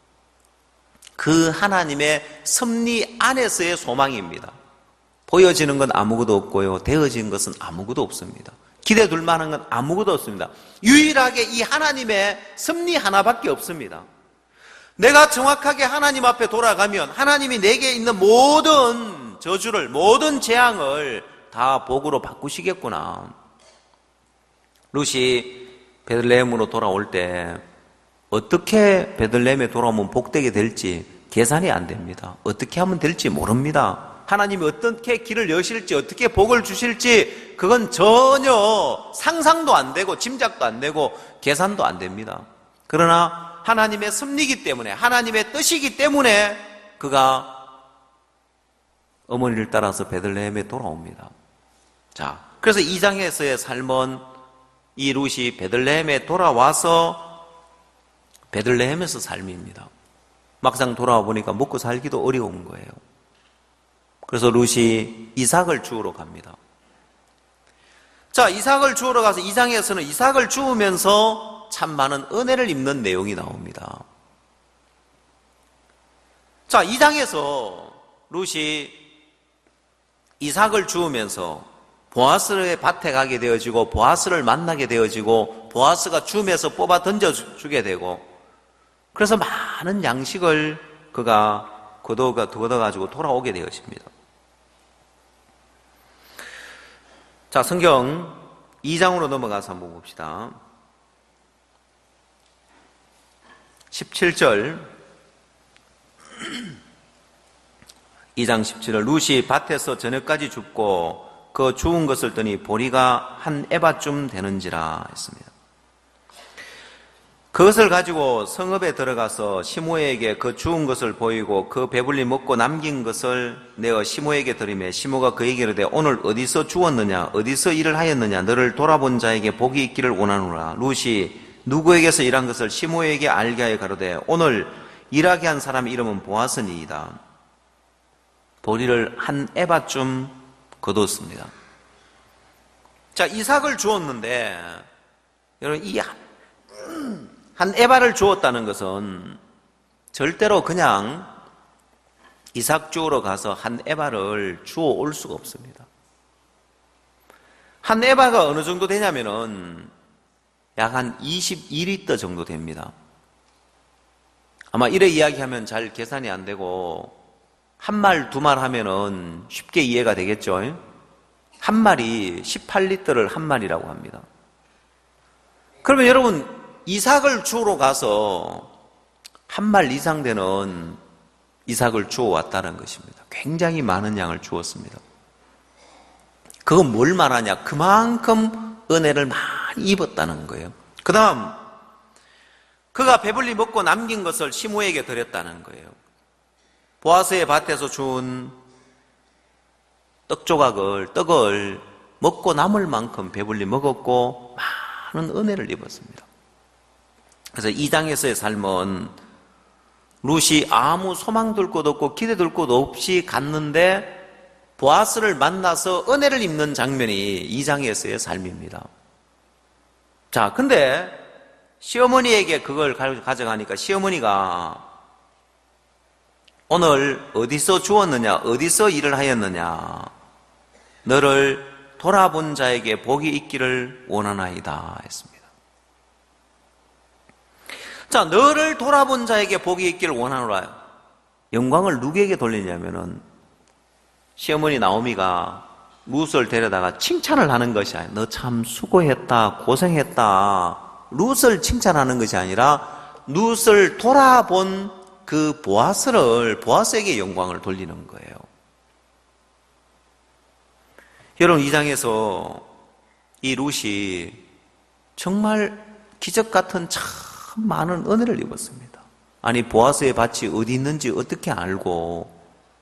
그 하나님의 섭리 안에서의 소망입니다. 보여지는 건 아무것도 없고요. 되어진 것은 아무것도 없습니다. 기대 둘 만한 건 아무것도 없습니다. 유일하게 이 하나님의 섭리 하나밖에 없습니다. 내가 정확하게 하나님 앞에 돌아가면 하나님이 내게 있는 모든 저주를, 모든 재앙을 다 복으로 바꾸시겠구나. 룻이 베들레헴으로 돌아올 때 어떻게 베들레헴에 돌아오면 복되게 될지 계산이 안 됩니다. 어떻게 하면 될지 모릅니다. 하나님이 어떻게 길을 여실지 어떻게 복을 주실지 그건 전혀 상상도 안 되고 짐작도 안 되고 계산도 안 됩니다. 그러나 하나님의 섭리이기 때문에 하나님의 뜻이기 때문에 그가 어머니를 따라서 베들레헴에 돌아옵니다. 자, 그래서 2장에서의 삶은 이 룻이 베들레헴에 돌아와서 베들레헴에서 삶입니다. 막상 돌아와 보니까 먹고 살기도 어려운 거예요. 그래서 룻이 이삭을 주우러 갑니다. 자, 이삭을 주우러 가서 2장에서는 이삭을 주우면서 참 많은 은혜를 입는 내용이 나옵니다. 자, 2장에서 룻이 이삭을 주우면서 보아스의 밭에 가게 되어지고 보아스를 만나게 되어지고 보아스가 줌에서 뽑아 던져주게 되고 그래서 많은 양식을 그가 거둬가지고 돌아오게 되어집니다. 자, 성경 2장으로 넘어가서 한번 봅시다. 17절 2장 17절 룻이 밭에서 저녁까지 줍고 그 주운 것을 뜨니 보리가 한 에바쯤 되는지라 했습니다. 그것을 가지고 성읍에 들어가서 시므에게 그 주운 것을 보이고 그 배불리 먹고 남긴 것을 내어 시므에게 드리매 시므가 그에게 이르되 오늘 어디서 주웠느냐 어디서 일을 하였느냐 너를 돌아본 자에게 복이 있기를 원하노라. 룻이 누구에게서 일한 것을 시므에게 알게 하여 가로되 오늘 일하게 한 사람 이름은 보아스니이다. 보리를 한 에바쯤 거두었습니다. 자, 이삭을 주었는데 여러분 이 한 에바를 주었다는 것은 절대로 그냥 이삭 주우러 가서 한 에바를 주워 올 수가 없습니다. 한 에바가 어느 정도 되냐면은 약 한 22리터 정도 됩니다. 아마 이래 이야기하면 잘 계산이 안 되고 한 말, 두 말 하면은 쉽게 이해가 되겠죠? 한 말이 18리터를 한 말이라고 합니다. 그러면 여러분 이삭을 주우러 가서 한 말 이상 되는 이삭을 주워 왔다는 것입니다. 굉장히 많은 양을 주었습니다. 그건 뭘 말하냐? 그만큼 은혜를 많이 입었다는 거예요. 그 다음 그가 배불리 먹고 남긴 것을 시므에게 드렸다는 거예요. 보아스의 밭에서 준 떡을 먹고 남을 만큼 배불리 먹었고 많은 은혜를 입었습니다. 그래서 이 장에서의 삶은 룻이 아무 소망 둘 곳 없고 기대 둘 곳 없이 갔는데 보아스를 만나서 은혜를 입는 장면이 이 장에서의 삶입니다. 자, 근데 시어머니에게 그걸 가져가니까 시어머니가 오늘 어디서 주었느냐 어디서 일을 하였느냐 너를 돌아본 자에게 복이 있기를 원하나이다 했습니다. 자, 너를 돌아본 자에게 복이 있기를 원하노라. 영광을 누구에게 돌리냐면은 시어머니 나오미가 룻을 데려다가 칭찬을 하는 것이 아니라 너 참 수고했다 고생했다 룻을 칭찬하는 것이 아니라 룻을 돌아본 그 보아스에게 영광을 돌리는 거예요. 여러분 이 장에서 이 룻이 정말 기적 같은 참 많은 은혜를 입었습니다. 아니 보아스의 밭이 어디 있는지 어떻게 알고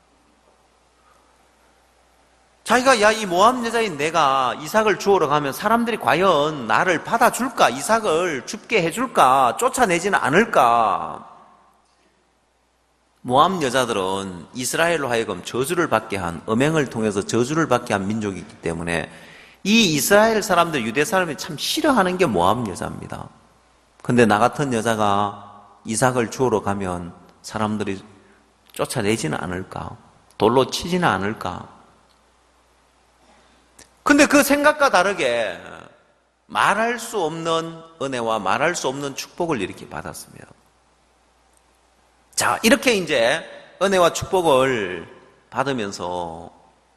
자기가 야 이 모함 여자인 내가 이삭을 주우러 가면 사람들이 과연 나를 받아줄까? 이삭을 줍게 해줄까? 쫓아내지는 않을까? 모함 여자들은 이스라엘로 하여금 저주를 받게 한 음행을 통해서 저주를 받게 한 민족이기 때문에 이 이스라엘 사람들 유대 사람이 참 싫어하는 게 모함 여자입니다. 근데 나 같은 여자가 이삭을 주우러 가면 사람들이 쫓아내지는 않을까? 돌로 치지는 않을까? 근데 그 생각과 다르게 말할 수 없는 은혜와 말할 수 없는 축복을 이렇게 받았습니다. 자, 이렇게 이제 은혜와 축복을 받으면서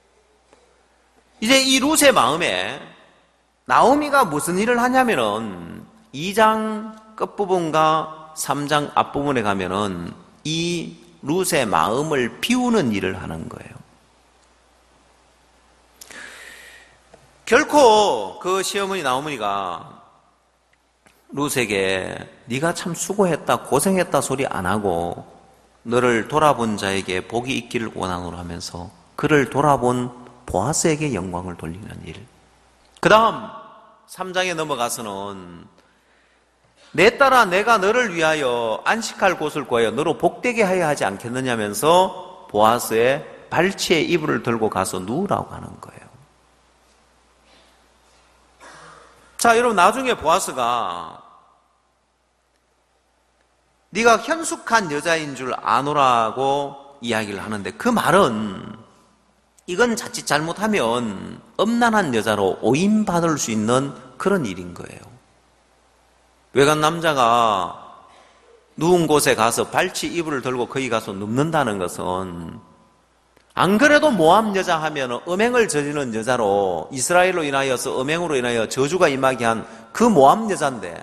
이제 이 룻의 마음에 나오미가 무슨 일을 하냐면은 2장 끝부분과 3장 앞부분에 가면은 이 룻의 마음을 비우는 일을 하는 거예요. 결코 그 시어머니 나오미가 룻에게 네가 참 수고했다 고생했다 소리 안 하고 너를 돌아본 자에게 복이 있기를 원하노라 하면서 그를 돌아본 보아스에게 영광을 돌리는 일. 그 다음 3장에 넘어가서는 내 딸아 내가 너를 위하여 안식할 곳을 구하여 너로 복되게 하여 하지 않겠느냐면서 보아스의 발치에 이불을 들고 가서 누우라고 하는 거예요. 자, 여러분 나중에 보아스가 네가 현숙한 여자인 줄 아노라고 이야기를 하는데 그 말은 이건 자칫 잘못하면 음란한 여자로 오인받을 수 있는 그런 일인 거예요. 외간 남자가 누운 곳에 가서 발치 이불을 들고 거기 가서 눕는다는 것은 안 그래도 모함 여자 하면 음행을 저지르는 여자로 이스라엘로 인하여서 음행으로 인하여 저주가 임하게 한 그 모함 여자인데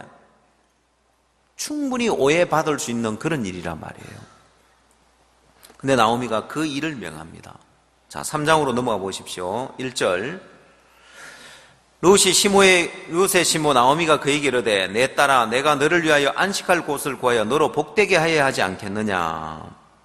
충분히 오해받을 수 있는 그런 일이란 말이에요. 근데 나오미가 그 일을 명합니다. 자, 3장으로 넘어가 보십시오. 1절 룻의 시모 나오미가 그에게 이르되 내 딸아 내가 너를 위하여 안식할 곳을 구하여 너로 복되게 하여야 하지 않겠느냐.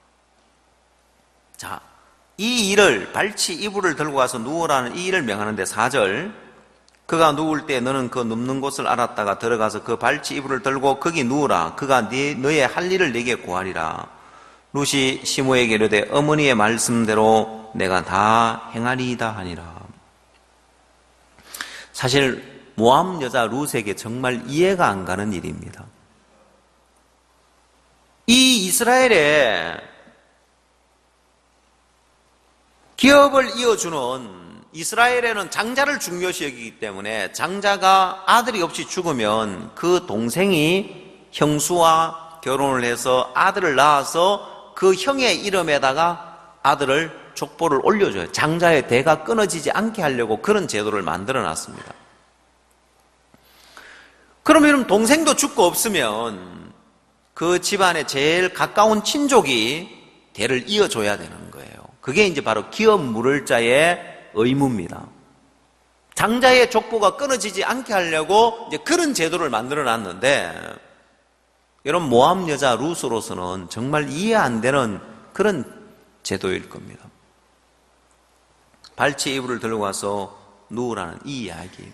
자, 이 일을 발치 이불을 들고 가서 누우라는 이 일을 명하는데 4절 그가 누울 때 너는 그 눕는 곳을 알았다가 들어가서 그 발치 이불을 들고 거기 누우라. 그가 너의 할 일을 네게 구하리라. 룻이 시모에게 이르되 어머니의 말씀대로 내가 다 행하리이다 하니라. 사실 모압 여자 룻에게 정말 이해가 안 가는 일입니다. 이 이스라엘의 기업을 이어주는 이스라엘에는 장자를 중요시 여기기 때문에 장자가 아들이 없이 죽으면 그 동생이 형수와 결혼을 해서 아들을 낳아서 그 형의 이름에다가 아들을 족보를 올려줘요. 장자의 대가 끊어지지 않게 하려고 그런 제도를 만들어 놨습니다. 그러면 동생도 죽고 없으면 그 집안의 제일 가까운 친족이 대를 이어줘야 되는 거예요. 그게 이제 바로 기업 물을 자의 의무입니다. 장자의 족보가 끊어지지 않게 하려고 이제 그런 제도를 만들어 놨는데 여러분 모압 여자 룻으로서는 정말 이해 안 되는 그런 제도일 겁니다. 발치 이불을 들고 와서 누우라는 이 이야기.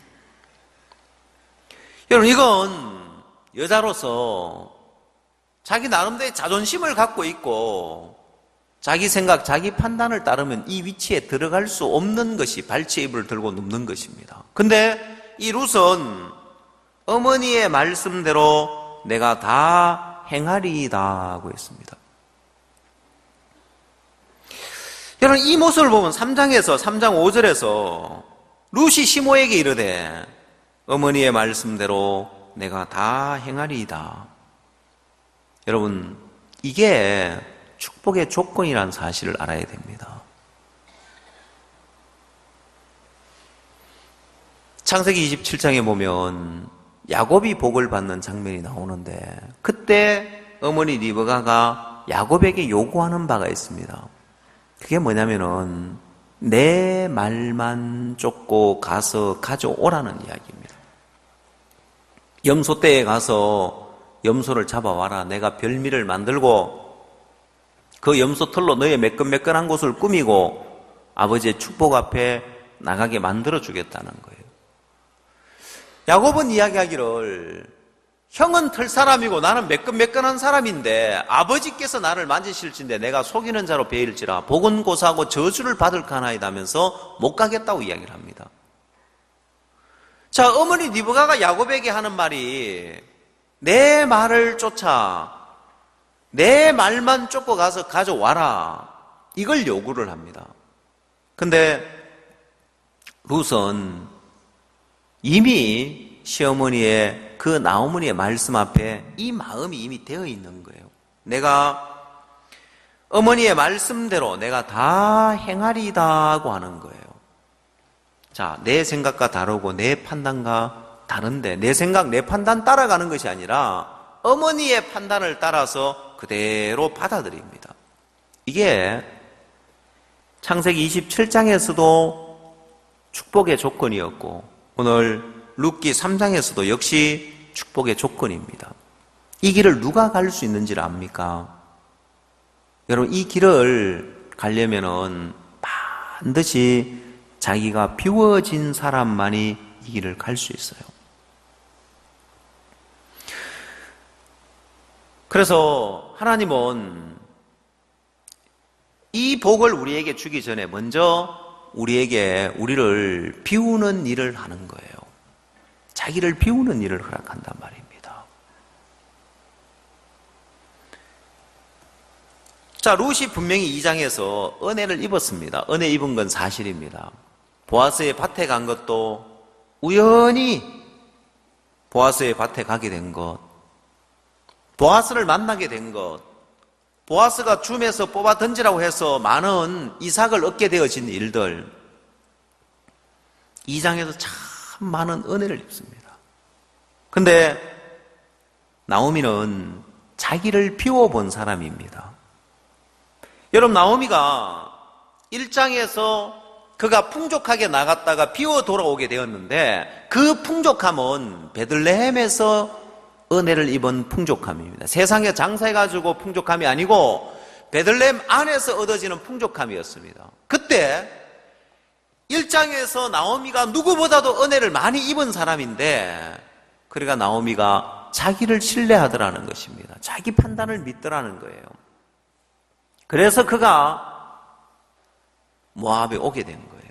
여러분 이건 여자로서 자기 나름대로의 자존심을 갖고 있고 자기 생각, 자기 판단을 따르면 이 위치에 들어갈 수 없는 것이 발치 이불을 들고 눕는 것입니다. 근데 이 룻은 어머니의 말씀대로 내가 다 행하리이다 하고 했습니다. 여러분 이 모습을 보면 3장 5절에서 룻이 시모에게 이르되 어머니의 말씀대로 내가 다 행하리이다. 여러분 이게 축복의 조건이라는 사실을 알아야 됩니다. 창세기 27장에 보면 야곱이 복을 받는 장면이 나오는데 그때 어머니 리브가가 야곱에게 요구하는 바가 있습니다. 그게 뭐냐면은 내 말만 쫓고 가서 가져오라는 이야기입니다. 염소떼에 가서 염소를 잡아와라. 내가 별미를 만들고 그 염소 털로 너의 매끈매끈한 곳을 꾸미고 아버지의 축복 앞에 나가게 만들어 주겠다는 거예요. 야곱은 이야기하기를 형은 털 사람이고 나는 매끈매끈한 사람인데 아버지께서 나를 만지실진데 내가 속이는 자로 베일지라 복은 고사하고 저주를 받을까 하나이다면서 못 가겠다고 이야기를 합니다. 자, 어머니 리브가가 야곱에게 하는 말이 내 말을 쫓아 내 말만 쫓고 가서 가져와라. 이걸 요구를 합니다. 근데 룻은 이미 시어머니의 그 나어머니의 말씀 앞에 이 마음이 이미 되어 있는 거예요. 내가 어머니의 말씀대로 내가 다 행하리다고 하는 거예요. 자, 내 생각과 다르고 내 판단과 다른데 내 생각, 내 판단 따라가는 것이 아니라 어머니의 판단을 따라서 그대로 받아들입니다. 이게 창세기 27장에서도 축복의 조건이었고 오늘 룻기 3장에서도 역시 축복의 조건입니다. 이 길을 누가 갈 수 있는지를 압니까? 여러분 이 길을 가려면은 반드시 자기가 비워진 사람만이 이 길을 갈 수 있어요. 그래서 하나님은 이 복을 우리에게 주기 전에 먼저 우리를 비우는 일을 하는 거예요. 자기를 비우는 일을 허락한단 말입니다. 자, 룻이 분명히 2장에서 은혜를 입었습니다. 은혜 입은 건 사실입니다. 보아스의 밭에 간 것도 우연히 보아스의 밭에 가게 된 것, 보아스를 만나게 된 것, 보아스가 줌에서 뽑아 던지라고 해서 많은 이삭을 얻게 되어진 일들, 2장에서 참 많은 은혜를 입습니다. 근데 나오미는 자기를 비워본 사람입니다. 여러분 나오미가 1장에서 그가 풍족하게 나갔다가 비워 돌아오게 되었는데 그 풍족함은 베들레헴에서 은혜를 입은 풍족함입니다. 세상에 장사해가지고 풍족함이 아니고 베들레헴 안에서 얻어지는 풍족함이었습니다. 그때 1장에서 나오미가 누구보다도 은혜를 많이 입은 사람인데 그러니까 나오미가 자기를 신뢰하더라는 것입니다. 자기 판단을 믿더라는 거예요. 그래서 그가 모압에 오게 된 거예요.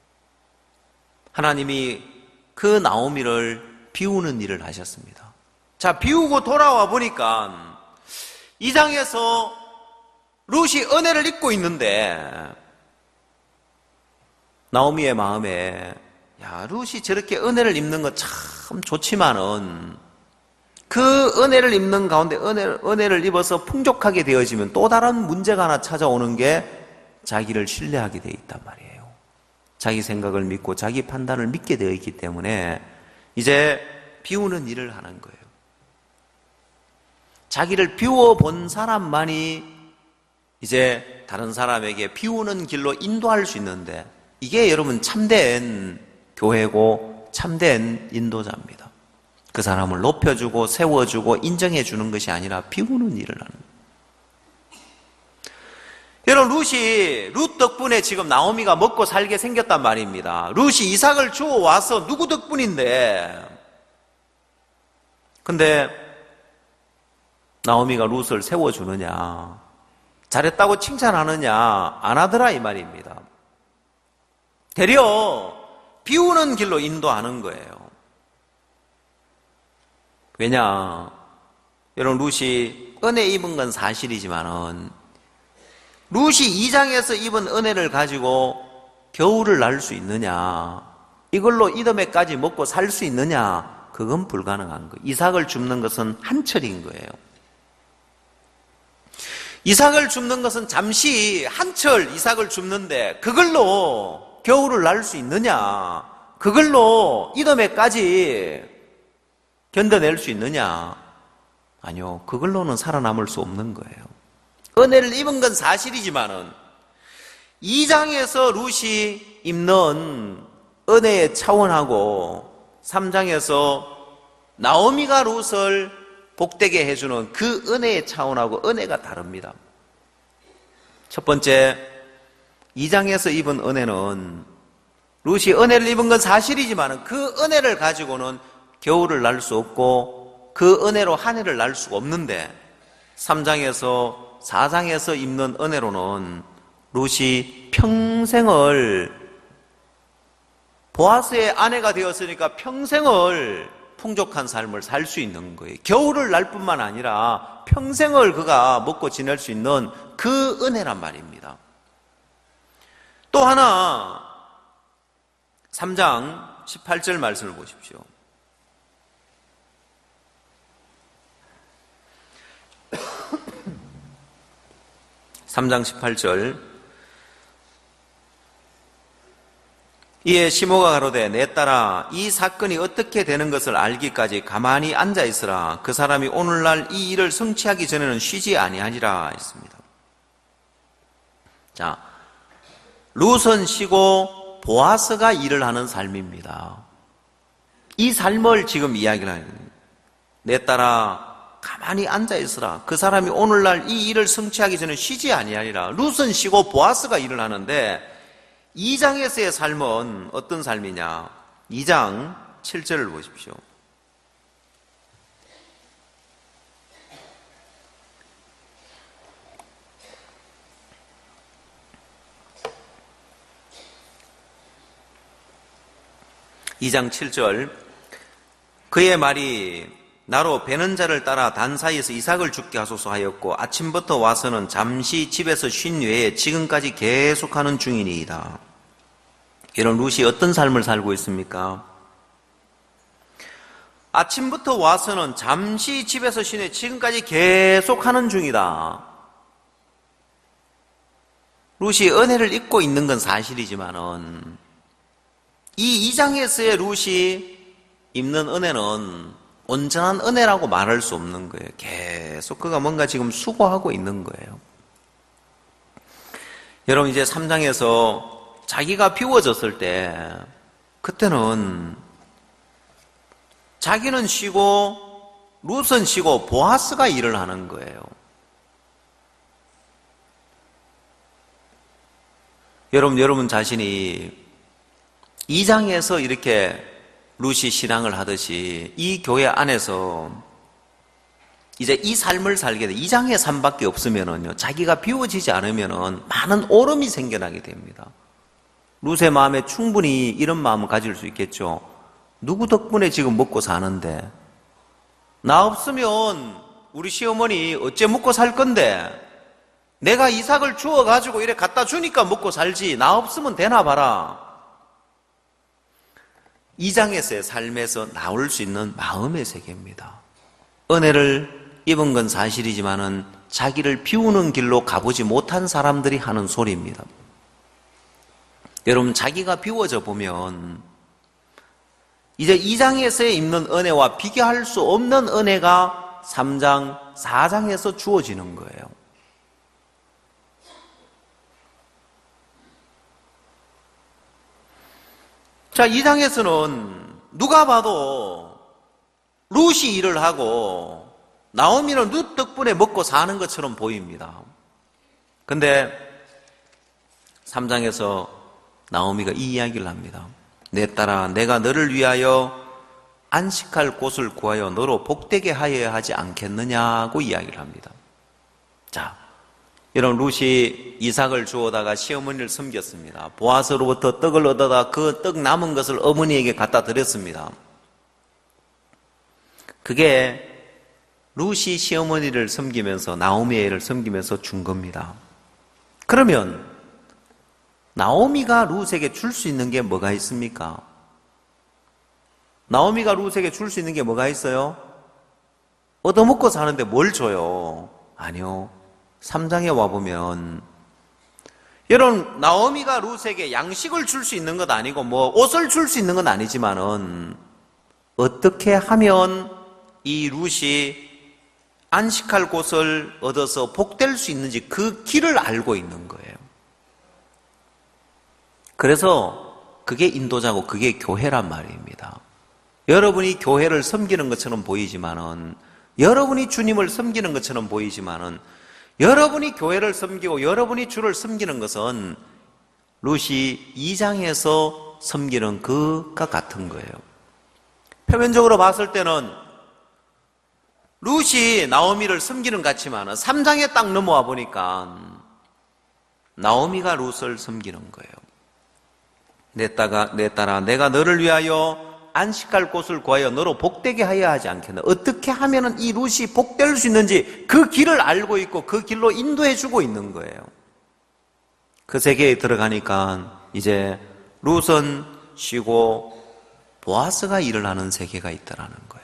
하나님이 그 나오미를 비우는 일을 하셨습니다. 자, 비우고 돌아와 보니까 2장에서 룻이 은혜를 입고 있는데 나오미의 마음에 야, 룻이 저렇게 은혜를 입는 거 참 좋지만은 그 은혜를 입는 가운데 은혜를 입어서 풍족하게 되어지면 또 다른 문제가 하나 찾아오는 게 자기를 신뢰하게 되어 있단 말이에요. 자기 생각을 믿고 자기 판단을 믿게 되어 있기 때문에 이제 비우는 일을 하는 거예요. 자기를 비워본 사람만이 이제 다른 사람에게 비우는 길로 인도할 수 있는데 이게 여러분 참된 교회고 참된 인도자입니다. 그 사람을 높여주고 세워주고 인정해주는 것이 아니라 비우는 일을 하는 거예요. 여러분 룻 덕분에 지금 나오미가 먹고 살게 생겼단 말입니다. 룻이 이삭을 주워와서 누구 덕분인데 근데 나오미가 룻을 세워주느냐 잘했다고 칭찬하느냐 안 하더라 이 말입니다. 되려 비우는 길로 인도하는 거예요. 왜냐 여러분 룻이 은혜 입은 건 사실이지만은 룻이 2장에서 입은 은혜를 가지고 겨울을 날 수 있느냐 이걸로 이듬해까지 먹고 살 수 있느냐 그건 불가능한 거예요. 이삭을 줍는 것은 한철인 거예요. 이삭을 줍는 것은 잠시 한철 이삭을 줍는데 그걸로 겨울을 날 수 있느냐 그걸로 이듬해까지 견뎌낼 수 있느냐 아니요 그걸로는 살아남을 수 없는 거예요. 은혜를 입은 건 사실이지만은 2장에서 룻이 입는 은혜의 차원하고 3장에서 나오미가 룻을 복되게 해주는 그 은혜의 차원하고 은혜가 다릅니다. 첫 번째 2장에서 입은 은혜는 룻이 은혜를 입은 건 사실이지만 그 은혜를 가지고는 겨울을 날 수 없고 그 은혜로 한 해를 날 수가 없는데 3장에서 4장에서 입는 은혜로는 룻이 평생을 보아스의 아내가 되었으니까 평생을 풍족한 삶을 살 수 있는 거예요. 겨울을 날 뿐만 아니라 평생을 그가 먹고 지낼 수 있는 그 은혜란 말입니다. 또 하나 3장 18절 말씀을 보십시오. (3장 18절) 이에 시모가 가로되 내 딸아 이 사건이 어떻게 되는 것을 알기까지 가만히 앉아 있으라. 그 사람이 오늘날 이 일을 성취하기 전에는 쉬지 아니하니라 했습니다. 자, 룻은 쉬고 보아스가 일을 하는 삶입니다. 이 삶을 지금 이야기를 하는 거예요. 내 딸아 가만히 앉아 있으라. 그 사람이 오늘날 이 일을 성취하기 전에 쉬지 아니하리라. 룻은 쉬고 보아스가 일을 하는데 2장에서의 삶은 어떤 삶이냐? 2장 7절을 보십시오. (2장 7절) 그의 말이 나로 베는 자를 따라 단 사이에서 이삭을 죽게 하소서 하였고 아침부터 와서는 잠시 집에서 쉰 외에 지금까지 계속하는 중이니이다. 이런 룻이 어떤 삶을 살고 있습니까? 아침부터 와서는 잠시 집에서 쉰 외에 지금까지 계속하는 중이다. 룻이 은혜를 입고 있는 건 사실이지만은 이 2장에서의 룻이 입는 은혜는 온전한 은혜라고 말할 수 없는 거예요. 계속 그가 뭔가 지금 수고하고 있는 거예요. 여러분 이제 3장에서 자기가 비워졌을 때 그때는 자기는 쉬고 룻은 쉬고 보아스가 일을 하는 거예요. 여러분 자신이 2장에서 이렇게 룻이 신앙을 하듯이 이 교회 안에서 이제 이 삶을 살게 돼. 2장의 삶밖에 없으면은요, 자기가 비워지지 않으면은 많은 오름이 생겨나게 됩니다. 룻의 마음에 충분히 이런 마음을 가질 수 있겠죠. 누구 덕분에 지금 먹고 사는데, 나 없으면 우리 시어머니 어째 먹고 살 건데, 내가 이삭을 주워가지고 이래 갖다 주니까 먹고 살지, 나 없으면 되나 봐라. 2장에서의 삶에서 나올 수 있는 마음의 세계입니다. 은혜를 입은 건 사실이지만은 자기를 비우는 길로 가보지 못한 사람들이 하는 소리입니다. 여러분, 자기가 비워져 보면 이제 2장에서의 입는 은혜와 비교할 수 없는 은혜가 3장, 4장에서 주어지는 거예요. 자, 2장에서는 누가 봐도 룻이 일을 하고 나오미는 룻 덕분에 먹고 사는 것처럼 보입니다. 근데 3장에서 나오미가 이 이야기를 합니다. 내 딸아, 내가 너를 위하여 안식할 곳을 구하여 너로 복되게 하여야 하지 않겠느냐고 이야기를 합니다. 자, 이런 룻이 이삭을 주워다가 시어머니를 섬겼습니다. 보아스로부터 떡을 얻어다 그 떡 남은 것을 어머니에게 갖다 드렸습니다. 그게 룻이 시어머니를 섬기면서 나오미의 애를 섬기면서 준 겁니다. 그러면 나오미가 룻에게 줄 수 있는 게 뭐가 있습니까? 나오미가 룻에게 줄 수 있는 게 뭐가 있어요? 얻어먹고 사는데 뭘 줘요? 아니요. 3장에 와보면 여러분, 나오미가 룻에게 양식을 줄 수 있는 것 아니고 뭐 옷을 줄 수 있는 건 아니지만은 어떻게 하면 이 룻이 안식할 곳을 얻어서 복될 수 있는지 그 길을 알고 있는 거예요. 그래서 그게 인도자고 그게 교회란 말입니다. 여러분이 교회를 섬기는 것처럼 보이지만은, 여러분이 주님을 섬기는 것처럼 보이지만은, 여러분이 교회를 섬기고 여러분이 주를 섬기는 것은 룻이 2장에서 섬기는 그것과 같은 거예요. 표면적으로 봤을 때는 룻이 나오미를 섬기는 것 같지만은 3장에 딱 넘어와 보니까 나오미가 룻을 섬기는 거예요. 내 딸아, 내가 너를 위하여 안식할 곳을 구하여 너로 복되게 하여야 하지 않겠나? 어떻게 하면은 이 룻이 복될 수 있는지 그 길을 알고 있고 그 길로 인도해 주고 있는 거예요. 그 세계에 들어가니까 이제 룻은 쉬고 보아스가 일을 하는 세계가 있더라는 거예요.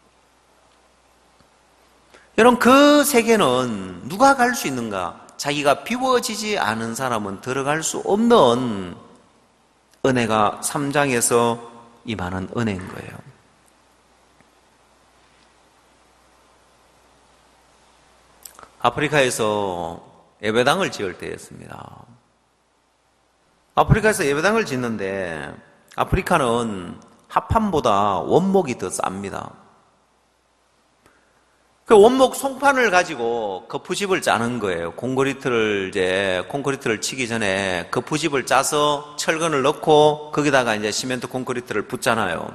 여러분, 그 세계는 누가 갈 수 있는가? 자기가 비워지지 않은 사람은 들어갈 수 없는 은혜가 3장에서 임하는 은혜인 거예요. 아프리카에서 예배당을 지을 때였습니다. 아프리카에서 예배당을 짓는데 아프리카는 합판보다 원목이 더 쌉니다. 그 원목 송판을 가지고 거푸집을 짜는 거예요. 콘크리트를 치기 전에 거푸집을 짜서 철근을 넣고 거기다가 이제 시멘트 콘크리트를 붓잖아요.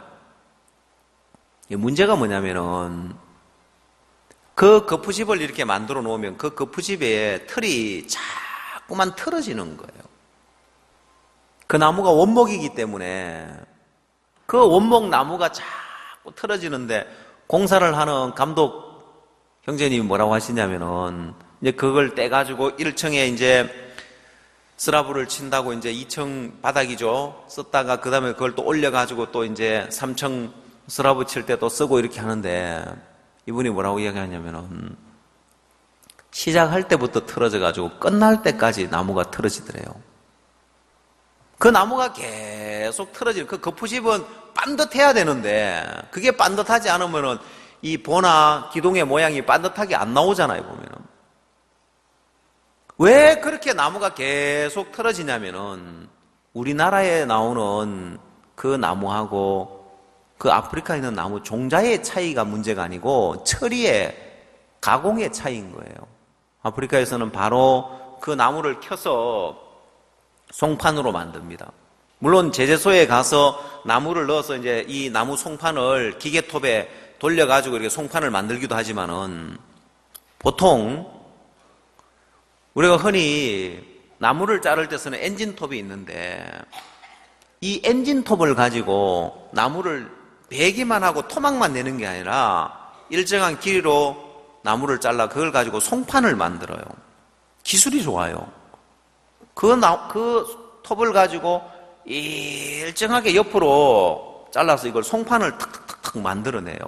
문제가 뭐냐면은 그 거푸집을 이렇게 만들어 놓으면 그 거푸집에 털이 자꾸만 틀어지는 거예요. 그 나무가 원목이기 때문에 그 원목 나무가 자꾸 틀어지는데 공사를 하는 감독 형제님이 뭐라고 하시냐면은, 이제 그걸 떼가지고 1층에 이제 스라브를 친다고 이제 2층 바닥이죠. 썼다가 그 다음에 그걸 또 올려가지고 또 이제 3층 스라브 칠 때 또 쓰고 이렇게 하는데, 이분이 뭐라고 이야기하냐면은, 시작할 때부터 틀어져가지고 끝날 때까지 나무가 틀어지더래요. 그 나무가 계속 틀어지는, 그 거푸집은 반듯해야 되는데, 그게 반듯하지 않으면은 이 보나 기둥의 모양이 반듯하게 안 나오잖아요, 보면은. 왜 그렇게 나무가 계속 틀어지냐면은 우리나라에 나오는 그 나무하고 그 아프리카에 있는 나무 종자의 차이가 문제가 아니고 처리의 가공의 차이인 거예요. 아프리카에서는 바로 그 나무를 켜서 송판으로 만듭니다. 물론 제재소에 가서 나무를 넣어서 이제 이 나무 송판을 기계톱에 돌려가지고 이렇게 송판을 만들기도 하지만은 보통 우리가 흔히 나무를 자를 때 쓰는 엔진톱이 있는데 이 엔진톱을 가지고 나무를 베기만 하고 토막만 내는 게 아니라 일정한 길이로 나무를 잘라 그걸 가지고 송판을 만들어요. 기술이 좋아요. 그 톱을 가지고 일정하게 옆으로 잘라서 이걸 송판을 탁탁탁탁 만들어내요.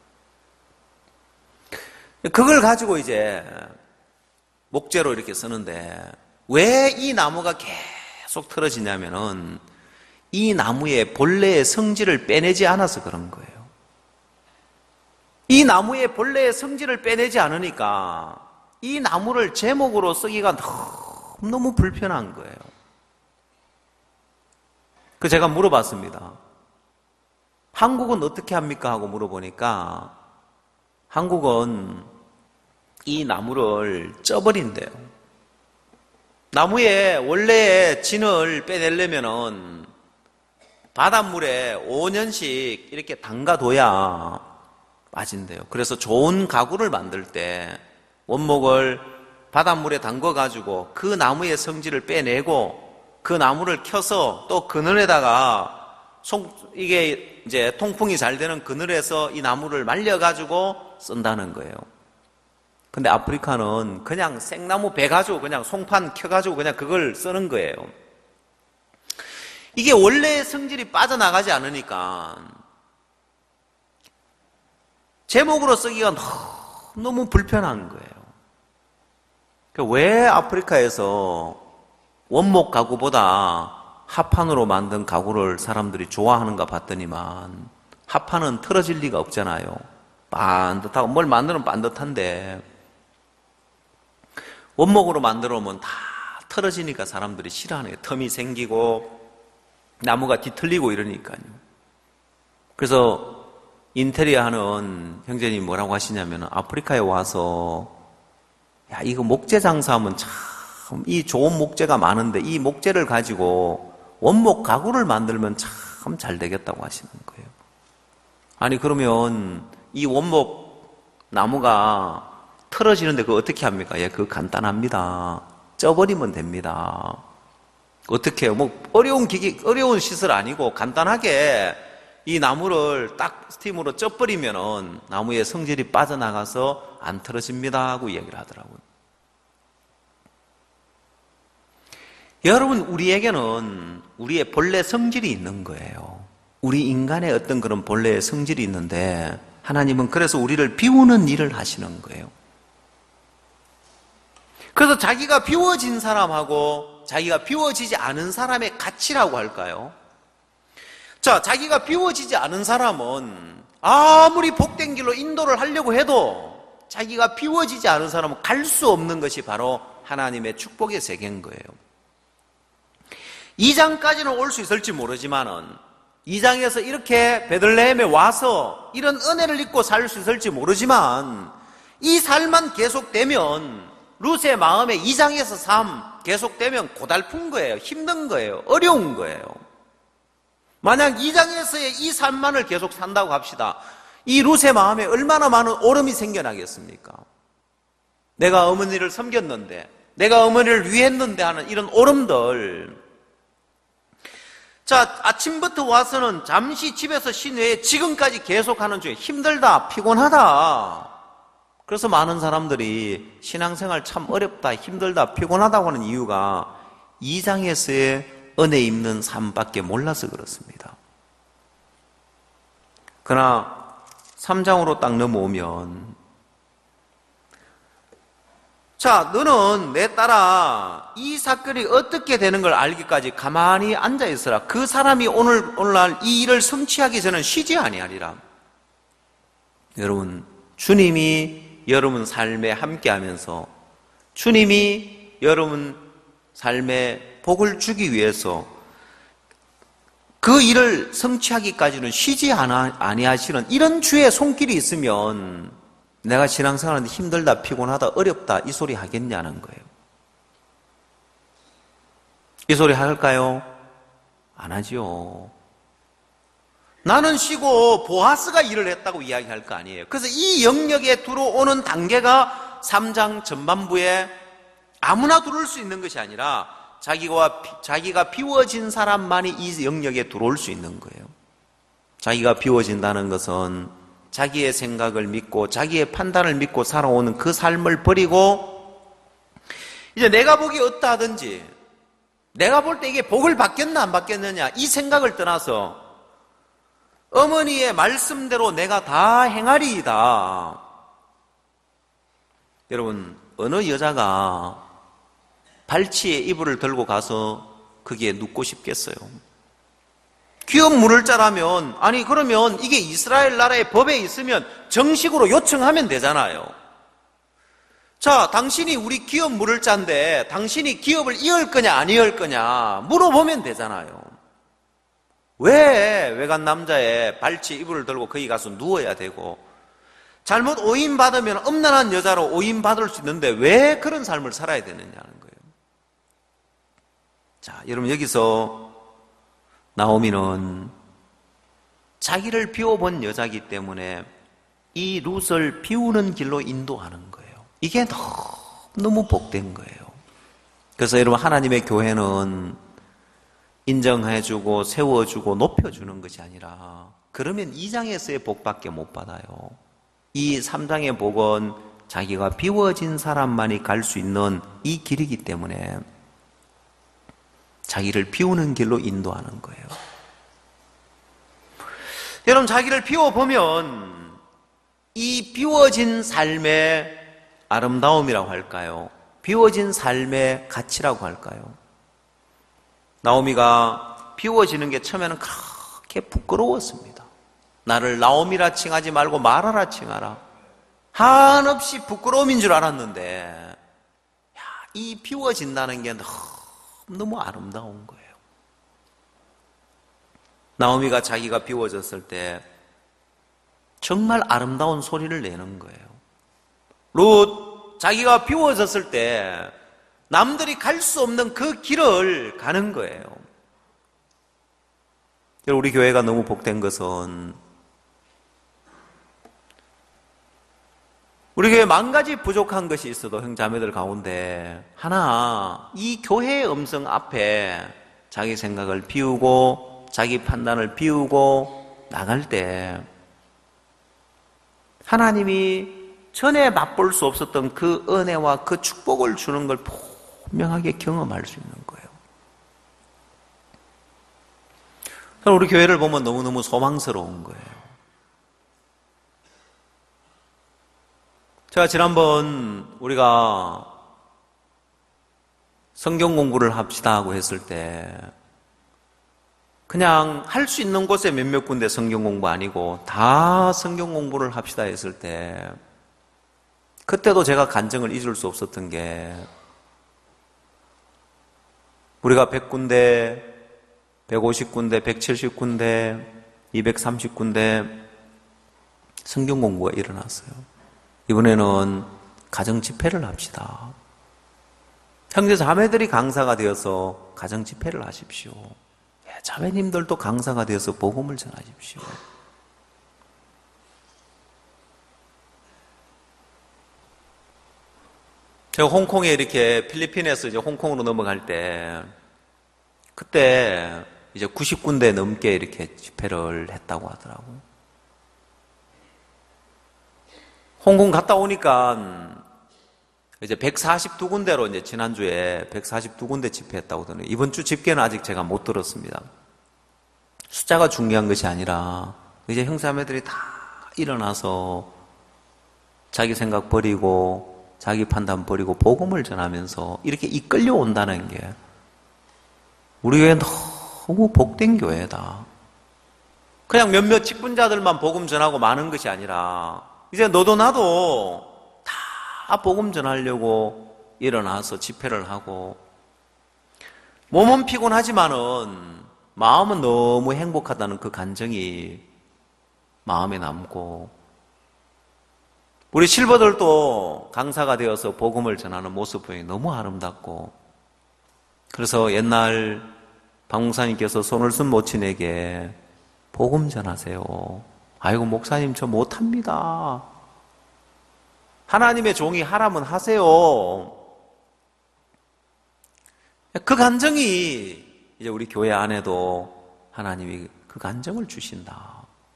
그걸 가지고 이제 목재로 이렇게 쓰는데 왜 이 나무가 계속 틀어지냐면은 이 나무의 본래의 성질을 빼내지 않아서 그런 거예요. 이 나무의 본래의 성질을 빼내지 않으니까 이 나무를 제목으로 쓰기가 너무 불편한 거예요. 그 제가 물어봤습니다. 한국은 어떻게 합니까? 하고 물어보니까 한국은 이 나무를 쪄버린대요. 나무의 원래의 진을 빼내려면은 바닷물에 5년씩 이렇게 담가둬야 빠진대요. 그래서 좋은 가구를 만들 때 원목을 바닷물에 담궈가지고 그 나무의 성질을 빼내고 그 나무를 켜서 또 그늘에다가 이게 이제 통풍이 잘 되는 그늘에서 이 나무를 말려가지고 쓴다는 거예요. 근데 아프리카는 그냥 생나무 베가지고 그냥 송판 켜가지고 그냥 그걸 쓰는 거예요. 이게 원래의 성질이 빠져나가지 않으니까 제목으로 쓰기가 너무 불편한 거예요. 왜 아프리카에서 원목 가구보다 합판으로 만든 가구를 사람들이 좋아하는가 봤더니만 합판은 틀어질 리가 없잖아요. 반듯하고 뭘 만들면 반듯한데 원목으로 만들어 놓으면 다 틀어지니까 사람들이 싫어하는 거예요. 텀이 생기고 나무가 뒤틀리고 이러니까요. 그래서 인테리어 하는 형제님이 뭐라고 하시냐면 아프리카에 와서 야 이거 목재 장사하면 참 이 좋은 목재가 많은데 이 목재를 가지고 원목 가구를 만들면 참 잘 되겠다고 하시는 거예요. 아니 그러면 이 원목 나무가 틀어지는데 그거 어떻게 합니까? 예, 그거 간단합니다. 쪄버리면 됩니다. 어떻게 해요? 뭐 어려운 시설 아니고 간단하게 이 나무를 딱 스팀으로 쪄버리면은 나무의 성질이 빠져나가서 안 틀어집니다 하고 이야기를 하더라고요. 여러분, 우리에게는 우리의 본래 성질이 있는 거예요. 우리 인간의 어떤 그런 본래의 성질이 있는데 하나님은 그래서 우리를 비우는 일을 하시는 거예요. 그래서 자기가 비워진 사람하고 자기가 비워지지 않은 사람의 가치라고 할까요? 자, 자기가 비워지지 않은 사람은 아무리 복된 길로 인도를 하려고 해도 자기가 비워지지 않은 사람은 갈 수 없는 것이 바로 하나님의 축복의 세계인 거예요. 2장까지는 올 수 있을지 모르지만은 2장에서 이렇게 베들레헴에 와서 이런 은혜를 입고 살 수 있을지 모르지만 이 삶만 계속되면 룻의 마음에 2장에서 3 계속되면 고달픈 거예요. 힘든 거예요. 어려운 거예요. 만약 2장에서의 이 삶만을 계속 산다고 합시다. 이 룻의 마음에 얼마나 많은 오름이 생겨나겠습니까? 내가 어머니를 섬겼는데, 내가 어머니를 위했는데 하는 이런 오름들. 자, 아침부터 와서는 잠시 집에서 쉰 후에 지금까지 계속하는 중에 힘들다, 피곤하다. 그래서 많은 사람들이 신앙생활 참 어렵다, 힘들다, 피곤하다고 하는 이유가 2장에서의 은혜 입는 삶밖에 몰라서 그렇습니다. 그러나 3장으로 딱 넘어오면 자, 너는 내 딸아 이 사건이 어떻게 되는 걸 알기까지 가만히 앉아있으라. 그 사람이 오늘날 이 일을 성취하기 전에는 쉬지 아니하리라. 여러분, 주님이 여러분 삶에 함께하면서 주님이 여러분 삶에 복을 주기 위해서 그 일을 성취하기까지는 쉬지 아니하시는 이런 주의 손길이 있으면 내가 신앙생활하는데 힘들다, 피곤하다, 어렵다 이 소리 하겠냐는 거예요. 이 소리 할까요? 안 하지요. 나는 쉬고 보아스가 일을 했다고 이야기할 거 아니에요. 그래서 이 영역에 들어오는 단계가 3장 전반부에 아무나 들어올 수 있는 것이 아니라 자기가 비워진 사람만이 이 영역에 들어올 수 있는 거예요. 자기가 비워진다는 것은 자기의 생각을 믿고 자기의 판단을 믿고 살아오는 그 삶을 버리고 이제 내가 보기에 어떠하든지 내가 볼 때 이게 복을 받겠나 안 받겠느냐 이 생각을 떠나서 어머니의 말씀대로 내가 다 행하리이다. 여러분, 어느 여자가 발치에 이불을 들고 가서 거기에 눕고 싶겠어요? 기업 물을 자라면, 아니 그러면 이게 이스라엘 나라의 법에 있으면 정식으로 요청하면 되잖아요. 자, 당신이 우리 기업 물을 자인데 당신이 기업을 이을 거냐 안 이을 거냐 물어보면 되잖아요. 왜 외간 남자의 발치 이불을 들고 거기 가서 누워야 되고 잘못 오인받으면 음란한 여자로 오인받을 수 있는데 왜 그런 삶을 살아야 되느냐는 거예요. 자, 여러분 여기서 나오미는 자기를 비워본 여자이기 때문에 이 룻을 비우는 길로 인도하는 거예요. 이게 너무 복된 거예요. 그래서 여러분 하나님의 교회는 인정해주고 세워주고 높여주는 것이 아니라 그러면 2장에서의 복밖에 못 받아요. 이 3장의 복은 자기가 비워진 사람만이 갈 수 있는 이 길이기 때문에 자기를 비우는 길로 인도하는 거예요. 여러분 자기를 비워보면 이 비워진 삶의 아름다움이라고 할까요? 비워진 삶의 가치라고 할까요? 나오미가 비워지는 게 처음에는 그렇게 부끄러웠습니다. 나를 나오미라 칭하지 말고 마라라 칭하라. 한없이 부끄러움인 줄 알았는데 이 비워진다는 게 너무 아름다운 거예요. 나오미가 자기가 비워졌을 때 정말 아름다운 소리를 내는 거예요. 룻, 자기가 비워졌을 때 남들이 갈 수 없는 그 길을 가는 거예요. 우리 교회가 너무 복된 것은 우리 교회에 10,000가지 부족한 것이 있어도 형제자매들 가운데 하나 이 교회의 음성 앞에 자기 생각을 비우고 자기 판단을 비우고 나갈 때 하나님이 전에 맛볼 수 없었던 그 은혜와 그 축복을 주는 걸 분명하게 경험할 수 있는 거예요. 우리 교회를 보면 너무너무 소망스러운 거예요. 제가 지난번 우리가 성경 공부를 합시다 하고 했을 때 그냥 할 수 있는 곳에 몇몇 군데 성경 공부 아니고 다 성경 공부를 합시다 했을 때 그때도 제가 간증을 잊을 수 없었던 게 우리가 100군데, 150군데, 170군데, 230군데 성경 공부가 일어났어요. 이번에는 가정 집회를 합시다. 형제 자매들이 강사가 되어서 가정 집회를 하십시오. 자매님들도 강사가 되어서 복음을 전하십시오. 제가 홍콩에 이렇게 필리핀에서 이제 홍콩으로 넘어갈 때 그때 이제 90군데 넘게 이렇게 집회를 했다고 하더라고요. 홍콩 갔다 오니까 이제 142군데로 이제 지난주에 142군데 집회했다고 하더니 이번 주 집회는 아직 제가 못 들었습니다. 숫자가 중요한 것이 아니라 이제 형제자매들이 다 일어나서 자기 생각 버리고 자기 판단 버리고 복음을 전하면서 이렇게 이끌려 온다는 게 우리 교회 너무 복된 교회다. 그냥 몇몇 직분자들만 복음 전하고 마는 것이 아니라 이제 너도 나도 다 복음 전하려고 일어나서 집회를 하고 몸은 피곤하지만은 마음은 너무 행복하다는 그 감정이 마음에 남고, 우리 실버들도 강사가 되어서 복음을 전하는 모습 보니 너무 아름답고, 그래서 옛날 박 목사님께서 손을 쓴 모친에게 복음 전하세요. 아이고 목사님 저 못합니다. 하나님의 종이 하라면 하세요. 그 감정이 이제 우리 교회 안에도 하나님이 그 감정을 주신다.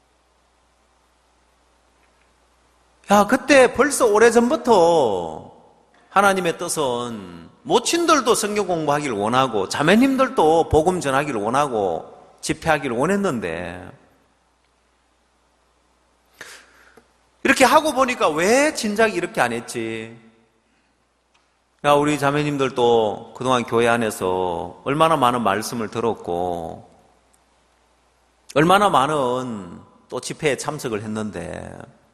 야, 그때 벌써 오래전부터 하나님의 뜻은 모친들도 성경 공부하기를 원하고 자매님들도 복음 전하기를 원하고 집회하기를 원했는데, 이렇게 하고 보니까 왜 진작 이렇게 안 했지? 야, 우리 자매님들도 그동안 교회 안에서 얼마나 많은 말씀을 들었고 얼마나 많은 또 집회에 참석을 했는데,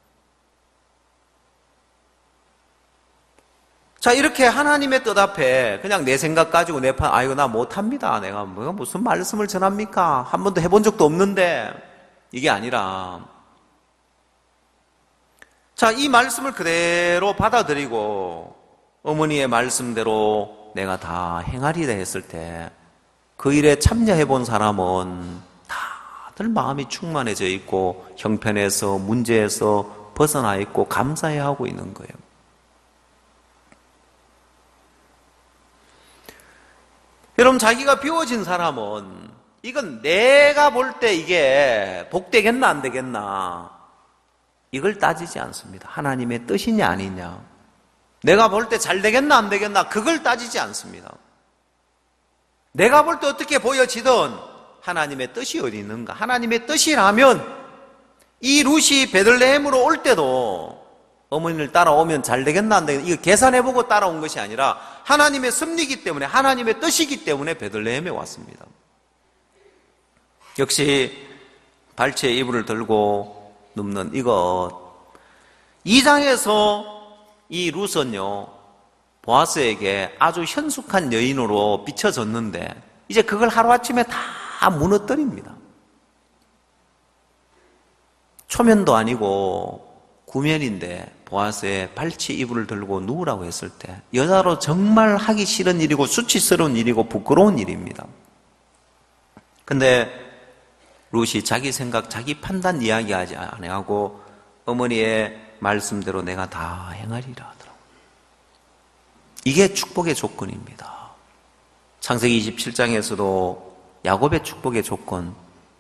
자, 이렇게 하나님의 뜻 앞에 그냥 내 생각 가지고 아이고, 나 못합니다. 내가 무슨 말씀을 전합니까? 한 번도 해본 적도 없는데. 이게 아니라, 자, 이 말씀을 그대로 받아들이고, 어머니의 말씀대로 내가 다 행하리라 했을 때, 그 일에 참여해 본 사람은 다들 마음이 충만해져 있고, 형편에서, 문제에서 벗어나 있고, 감사해 하고 있는 거예요. 여러분, 자기가 비워진 사람은 이건 내가 볼 때 이게 복되겠나 안 되겠나 이걸 따지지 않습니다. 하나님의 뜻이냐 아니냐, 내가 볼 때 잘 되겠나 안 되겠나 그걸 따지지 않습니다. 내가 볼 때 어떻게 보여지든 하나님의 뜻이 어디 있는가, 하나님의 뜻이라면 이 룻이 베들레헴으로 올 때도 어머니를 따라오면 잘 되겠나 안 되겠나 이거 계산해보고 따라온 것이 아니라 하나님의 섭리이기 때문에, 하나님의 뜻이기 때문에 베들레헴에 왔습니다. 역시 발치에 이불을 들고 눕는 이것, 2장에서 이 룻은요 보아스에게 아주 현숙한 여인으로 비춰졌는데 이제 그걸 하루아침에 다 무너뜨립니다. 초면도 아니고 구면인데 보아스의 발치 이불을 들고 누우라고 했을 때 여자로 정말 하기 싫은 일이고 수치스러운 일이고 부끄러운 일입니다. 근데 룻이 자기 생각, 자기 판단 이야기하지 않고 어머니의 말씀대로 내가 다 행하리라 하더라고요. 이게 축복의 조건입니다. 창세기 27장에서도 야곱의 축복의 조건,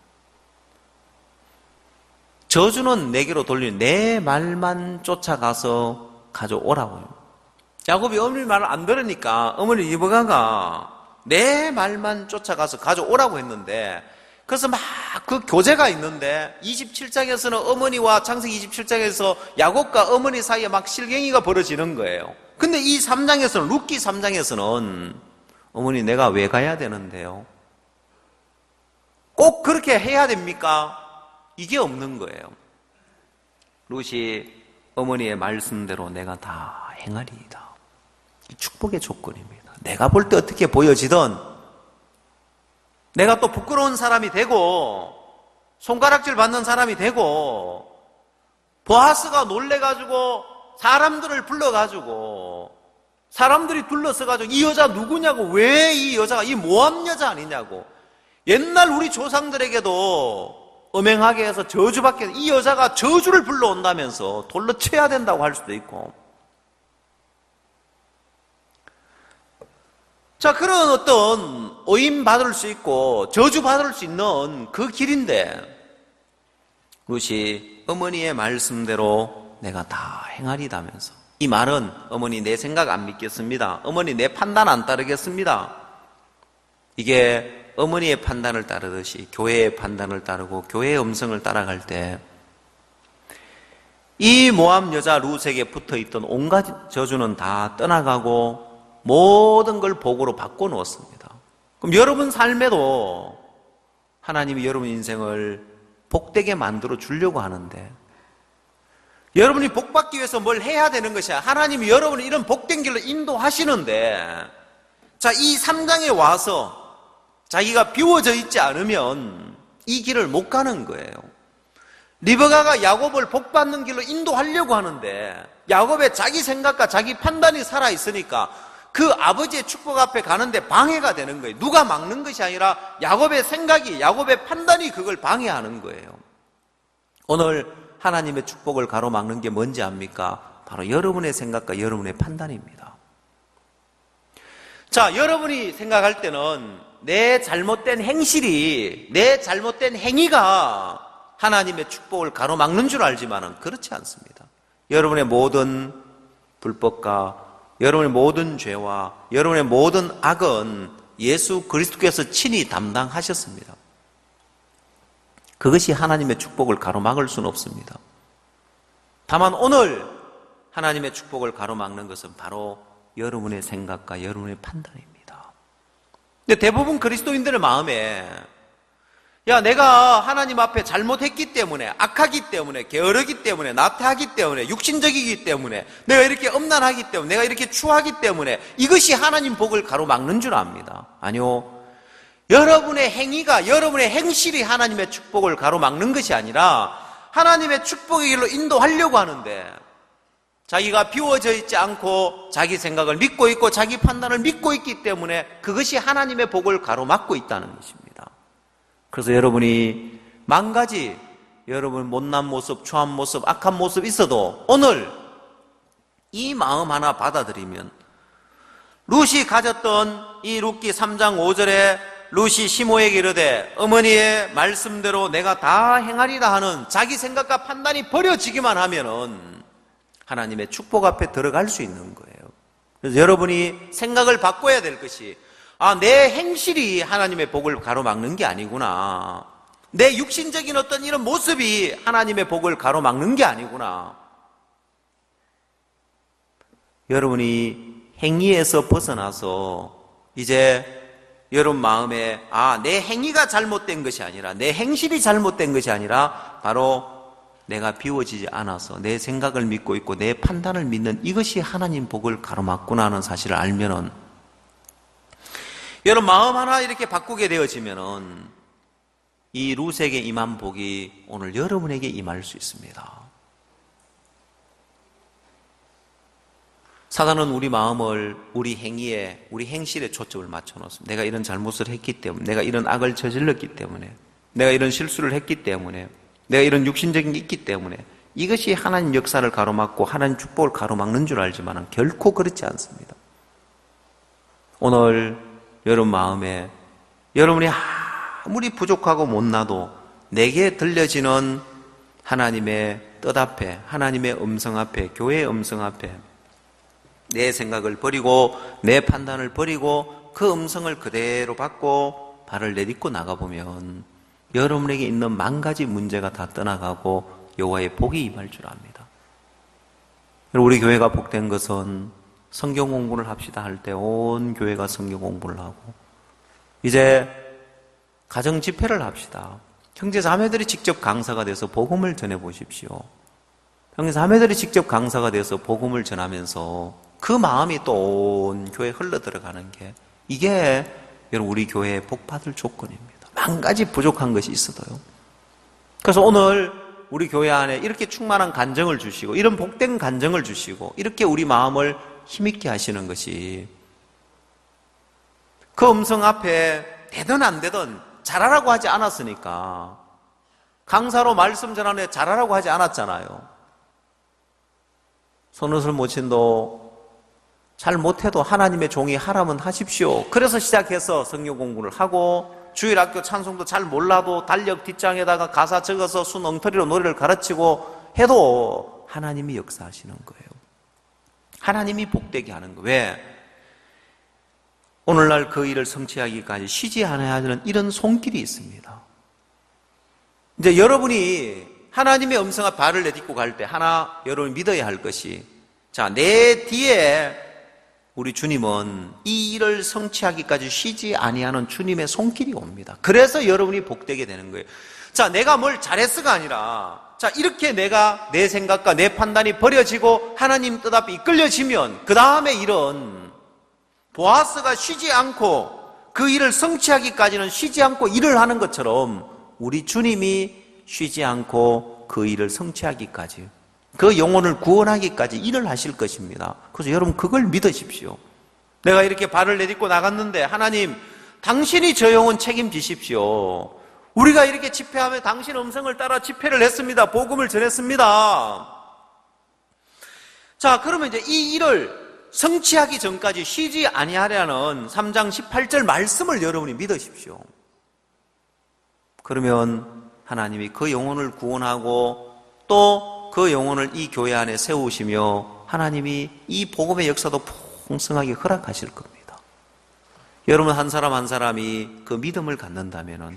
저주는 내게로 돌리는 내 말만 쫓아가서 가져오라고요. 야곱이 어머니 말을 안 들으니까 어머니 리브가가 내 말만 쫓아가서 가져오라고 했는데, 그래서 막 그 교제가 있는데 27장에서는 어머니와 창세기 27장에서 야곱과 어머니 사이에 막 실갱이가 벌어지는 거예요. 근데 이 3장에서는, 룻기 3장에서는 어머니 내가 왜 가야 되는데요? 꼭 그렇게 해야 됩니까? 이게 없는 거예요. 룻이 어머니의 말씀대로 내가 다 행하리이다. 축복의 조건입니다. 내가 볼 때 어떻게 보여지든 내가 또 부끄러운 사람이 되고 손가락질 받는 사람이 되고 보아스가 놀래가지고 사람들을 불러가지고 사람들이 둘러서가지고 이 여자 누구냐고, 왜 이 여자가 이 모함 여자 아니냐고, 옛날 우리 조상들에게도 음행하게 해서 저주받게 해서 이 여자가 저주를 불러온다면서 돌로 쳐야 된다고 할 수도 있고, 자, 그런 어떤 오임 받을 수 있고 저주 받을 수 있는 그 길인데 룻이 어머니의 말씀대로 내가 다 행하리다면서, 이 말은 어머니 내 생각 안 믿겠습니다, 어머니 내 판단 안 따르겠습니다, 이게 어머니의 판단을 따르듯이 교회의 판단을 따르고 교회의 음성을 따라갈 때 이 모함 여자 룻에게 붙어있던 온갖 저주는 다 떠나가고 모든 걸 복으로 바꿔놓았습니다. 그럼 여러분 삶에도 하나님이 여러분 인생을 복되게 만들어 주려고 하는데, 여러분이 복받기 위해서 뭘 해야 되는 것이야. 하나님이 여러분을 이런 복된 길로 인도하시는데, 자, 이 3장에 와서 자기가 비워져 있지 않으면 이 길을 못 가는 거예요. 리브가가 야곱을 복받는 길로 인도하려고 하는데 야곱의 자기 생각과 자기 판단이 살아있으니까 그 아버지의 축복 앞에 가는데 방해가 되는 거예요. 누가 막는 것이 아니라 야곱의 생각이, 야곱의 판단이 그걸 방해하는 거예요. 오늘 하나님의 축복을 가로막는 게 뭔지 압니까? 바로 여러분의 생각과 여러분의 판단입니다. 자, 여러분이 생각할 때는 내 잘못된 행실이, 내 잘못된 행위가 하나님의 축복을 가로막는 줄 알지만은 그렇지 않습니다. 여러분의 모든 불법과 여러분의 모든 죄와 여러분의 모든 악은 예수 그리스도께서 친히 담당하셨습니다. 그것이 하나님의 축복을 가로막을 수는 없습니다. 다만 오늘 하나님의 축복을 가로막는 것은 바로 여러분의 생각과 여러분의 판단입니다. 근데 대부분 그리스도인들의 마음에 내가 하나님 앞에 잘못했기 때문에, 악하기 때문에, 게으르기 때문에, 나태하기 때문에, 육신적이기 때문에, 내가 이렇게 엄난하기 때문에, 내가 이렇게 추하기 때문에 이것이 하나님 복을 가로막는 줄 압니다. 아니요. 여러분의 행위가, 여러분의 행실이 하나님의 축복을 가로막는 것이 아니라 하나님의 축복의 길로 인도하려고 하는데 자기가 비워져 있지 않고 자기 생각을 믿고 있고 자기 판단을 믿고 있기 때문에 그것이 하나님의 복을 가로막고 있다는 것입니다. 그래서 여러분이 만 가지 여러분 못난 모습, 추한 모습, 악한 모습 있어도 오늘 이 마음 하나 받아들이면 룻이 가졌던 이 룻기 3장 5절에 룻이 시모에게 이르되 어머니의 말씀대로 내가 다 행하리라 하는 자기 생각과 판단이 버려지기만 하면은 하나님의 축복 앞에 들어갈 수 있는 거예요. 그래서 여러분이 생각을 바꿔야 될 것이 내 행실이 하나님의 복을 가로막는 게 아니구나. 내 육신적인 어떤 이런 모습이 하나님의 복을 가로막는 게 아니구나. 여러분이 행위에서 벗어나서 이제 여러분 마음에 내 행위가 잘못된 것이 아니라 내 행실이 잘못된 것이 아니라 바로 내가 비워지지 않아서 내 생각을 믿고 있고 내 판단을 믿는 이것이 하나님 복을 가로막구나 하는 사실을 알면은 여러분 마음 하나 이렇게 바꾸게 되어지면은 이 룻에게 임한 복이 오늘 여러분에게 임할 수 있습니다. 사단은 우리 마음을 우리 행위에, 우리 행실에 초점을 맞춰 놓습니다. 내가 이런 잘못을 했기 때문에, 내가 이런 악을 저질렀기 때문에, 내가 이런 실수를 했기 때문에, 내가 이런 육신적인 게 있기 때문에 이것이 하나님 역사를 가로막고 하나님 축복을 가로막는 줄 알지만 결코 그렇지 않습니다. 오늘 여러분 마음에 여러분이 아무리 부족하고 못나도 내게 들려지는 하나님의 뜻 앞에, 하나님의 음성 앞에, 교회의 음성 앞에 내 생각을 버리고 내 판단을 버리고 그 음성을 그대로 받고 발을 내딛고 나가보면 여러분에게 있는 만 가지 문제가 다 떠나가고 여호와의 복이 임할 줄 압니다. 우리 교회가 복된 것은 성경 공부를 합시다 할 때 온 교회가 성경 공부를 하고 이제 가정 집회를 합시다. 형제 자매들이 직접 강사가 돼서 복음을 전해보십시오. 형제 자매들이 직접 강사가 돼서 복음을 전하면서 그 마음이 또 온 교회에 흘러들어가는 게 이게 여러분 우리 교회의 복받을 조건입니다. 만 가지 부족한 것이 있어도요. 그래서 오늘 우리 교회 안에 이렇게 충만한 간정을 주시고 이런 복된 간정을 주시고 이렇게 우리 마음을 힘있게 하시는 것이 그 음성 앞에 되든 안 되든 잘하라고 하지 않았으니까 강사로 말씀 전하는데 잘하라고 하지 않았잖아요. 손웃을 모친도 잘 못해도 하나님의 종이 하라면 하십시오. 그래서 시작해서 성경 공부를 하고 주일학교 찬송도 잘 몰라도 달력 뒷장에다가 가사 적어서 순 엉터리로 노래를 가르치고 해도 하나님이 역사하시는 거예요. 하나님이 복되게 하는 거예요. 왜? 오늘날 그 일을 성취하기까지 쉬지 않아야 하는 이런 손길이 있습니다. 이제 여러분이 하나님의 음성 앞에 발을 내딛고 갈 때 하나 여러분이 믿어야 할 것이 내 뒤에 우리 주님은 이 일을 성취하기까지 쉬지 아니하는 주님의 손길이 옵니다. 그래서 여러분이 복되게 되는 거예요. 내가 뭘 잘했어가 아니라 이렇게 내가 내 생각과 내 판단이 버려지고 하나님 뜻 앞에 이끌려지면 그 다음에 일은 보아스가 쉬지 않고 그 일을 성취하기까지는 쉬지 않고 일을 하는 것처럼 우리 주님이 쉬지 않고 그 일을 성취하기까지, 그 영혼을 구원하기까지 일을 하실 것입니다. 그래서 여러분 그걸 믿으십시오. 내가 이렇게 발을 내딛고 나갔는데 하나님 당신이 저 영혼 책임지십시오. 우리가 이렇게 집회하며 당신 음성을 따라 집회를 했습니다. 복음을 전했습니다. 자, 그러면 이제 이 일을 성취하기 전까지 쉬지 아니하려는 3장 18절 말씀을 여러분이 믿으십시오. 그러면 하나님이 그 영혼을 구원하고 또 그 영혼을 이 교회 안에 세우시며 하나님이 이 복음의 역사도 풍성하게 허락하실 겁니다. 여러분 한 사람 한 사람이 그 믿음을 갖는다면은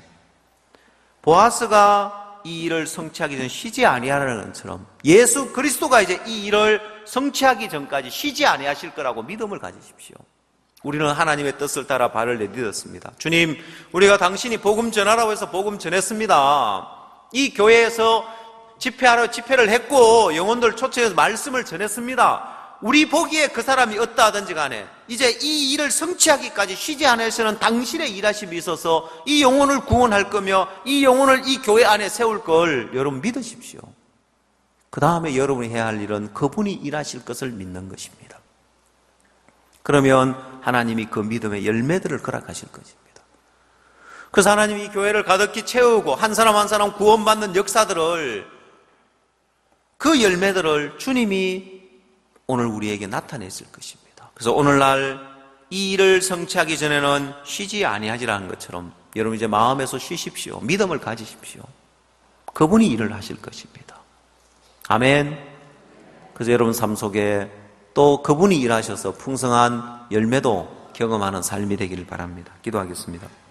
보아스가 이 일을 성취하기 전 쉬지 아니하라는 것처럼 예수 그리스도가 이제 이 일을 성취하기 전까지 쉬지 아니하실 거라고 믿음을 가지십시오. 우리는 하나님의 뜻을 따라 발을 내딛었습니다. 주님, 우리가 당신이 복음 전하라고 해서 복음 전했습니다. 이 교회에서 집회를 했고 영혼들 초청해서 말씀을 전했습니다. 우리 보기에 그 사람이 어떠하든지 간에 이제 이 일을 성취하기까지 쉬지 않으시는 당신의 일하심이 있어서 이 영혼을 구원할 거며 이 영혼을 이 교회 안에 세울 걸 여러분 믿으십시오. 그 다음에 여러분이 해야 할 일은 그분이 일하실 것을 믿는 것입니다. 그러면 하나님이 그 믿음의 열매들을 허락하실 것입니다. 그래서 하나님이 이 교회를 가득히 채우고 한 사람 한 사람 구원받는 역사들을, 그 열매들을 주님이 오늘 우리에게 나타냈을 것입니다. 그래서 오늘날 이 일을 성취하기 전에는 쉬지 아니하지라는 것처럼 여러분 이제 마음에서 쉬십시오. 믿음을 가지십시오. 그분이 일을 하실 것입니다. 아멘. 그래서 여러분 삶 속에 또 그분이 일하셔서 풍성한 열매도 경험하는 삶이 되기를 바랍니다. 기도하겠습니다.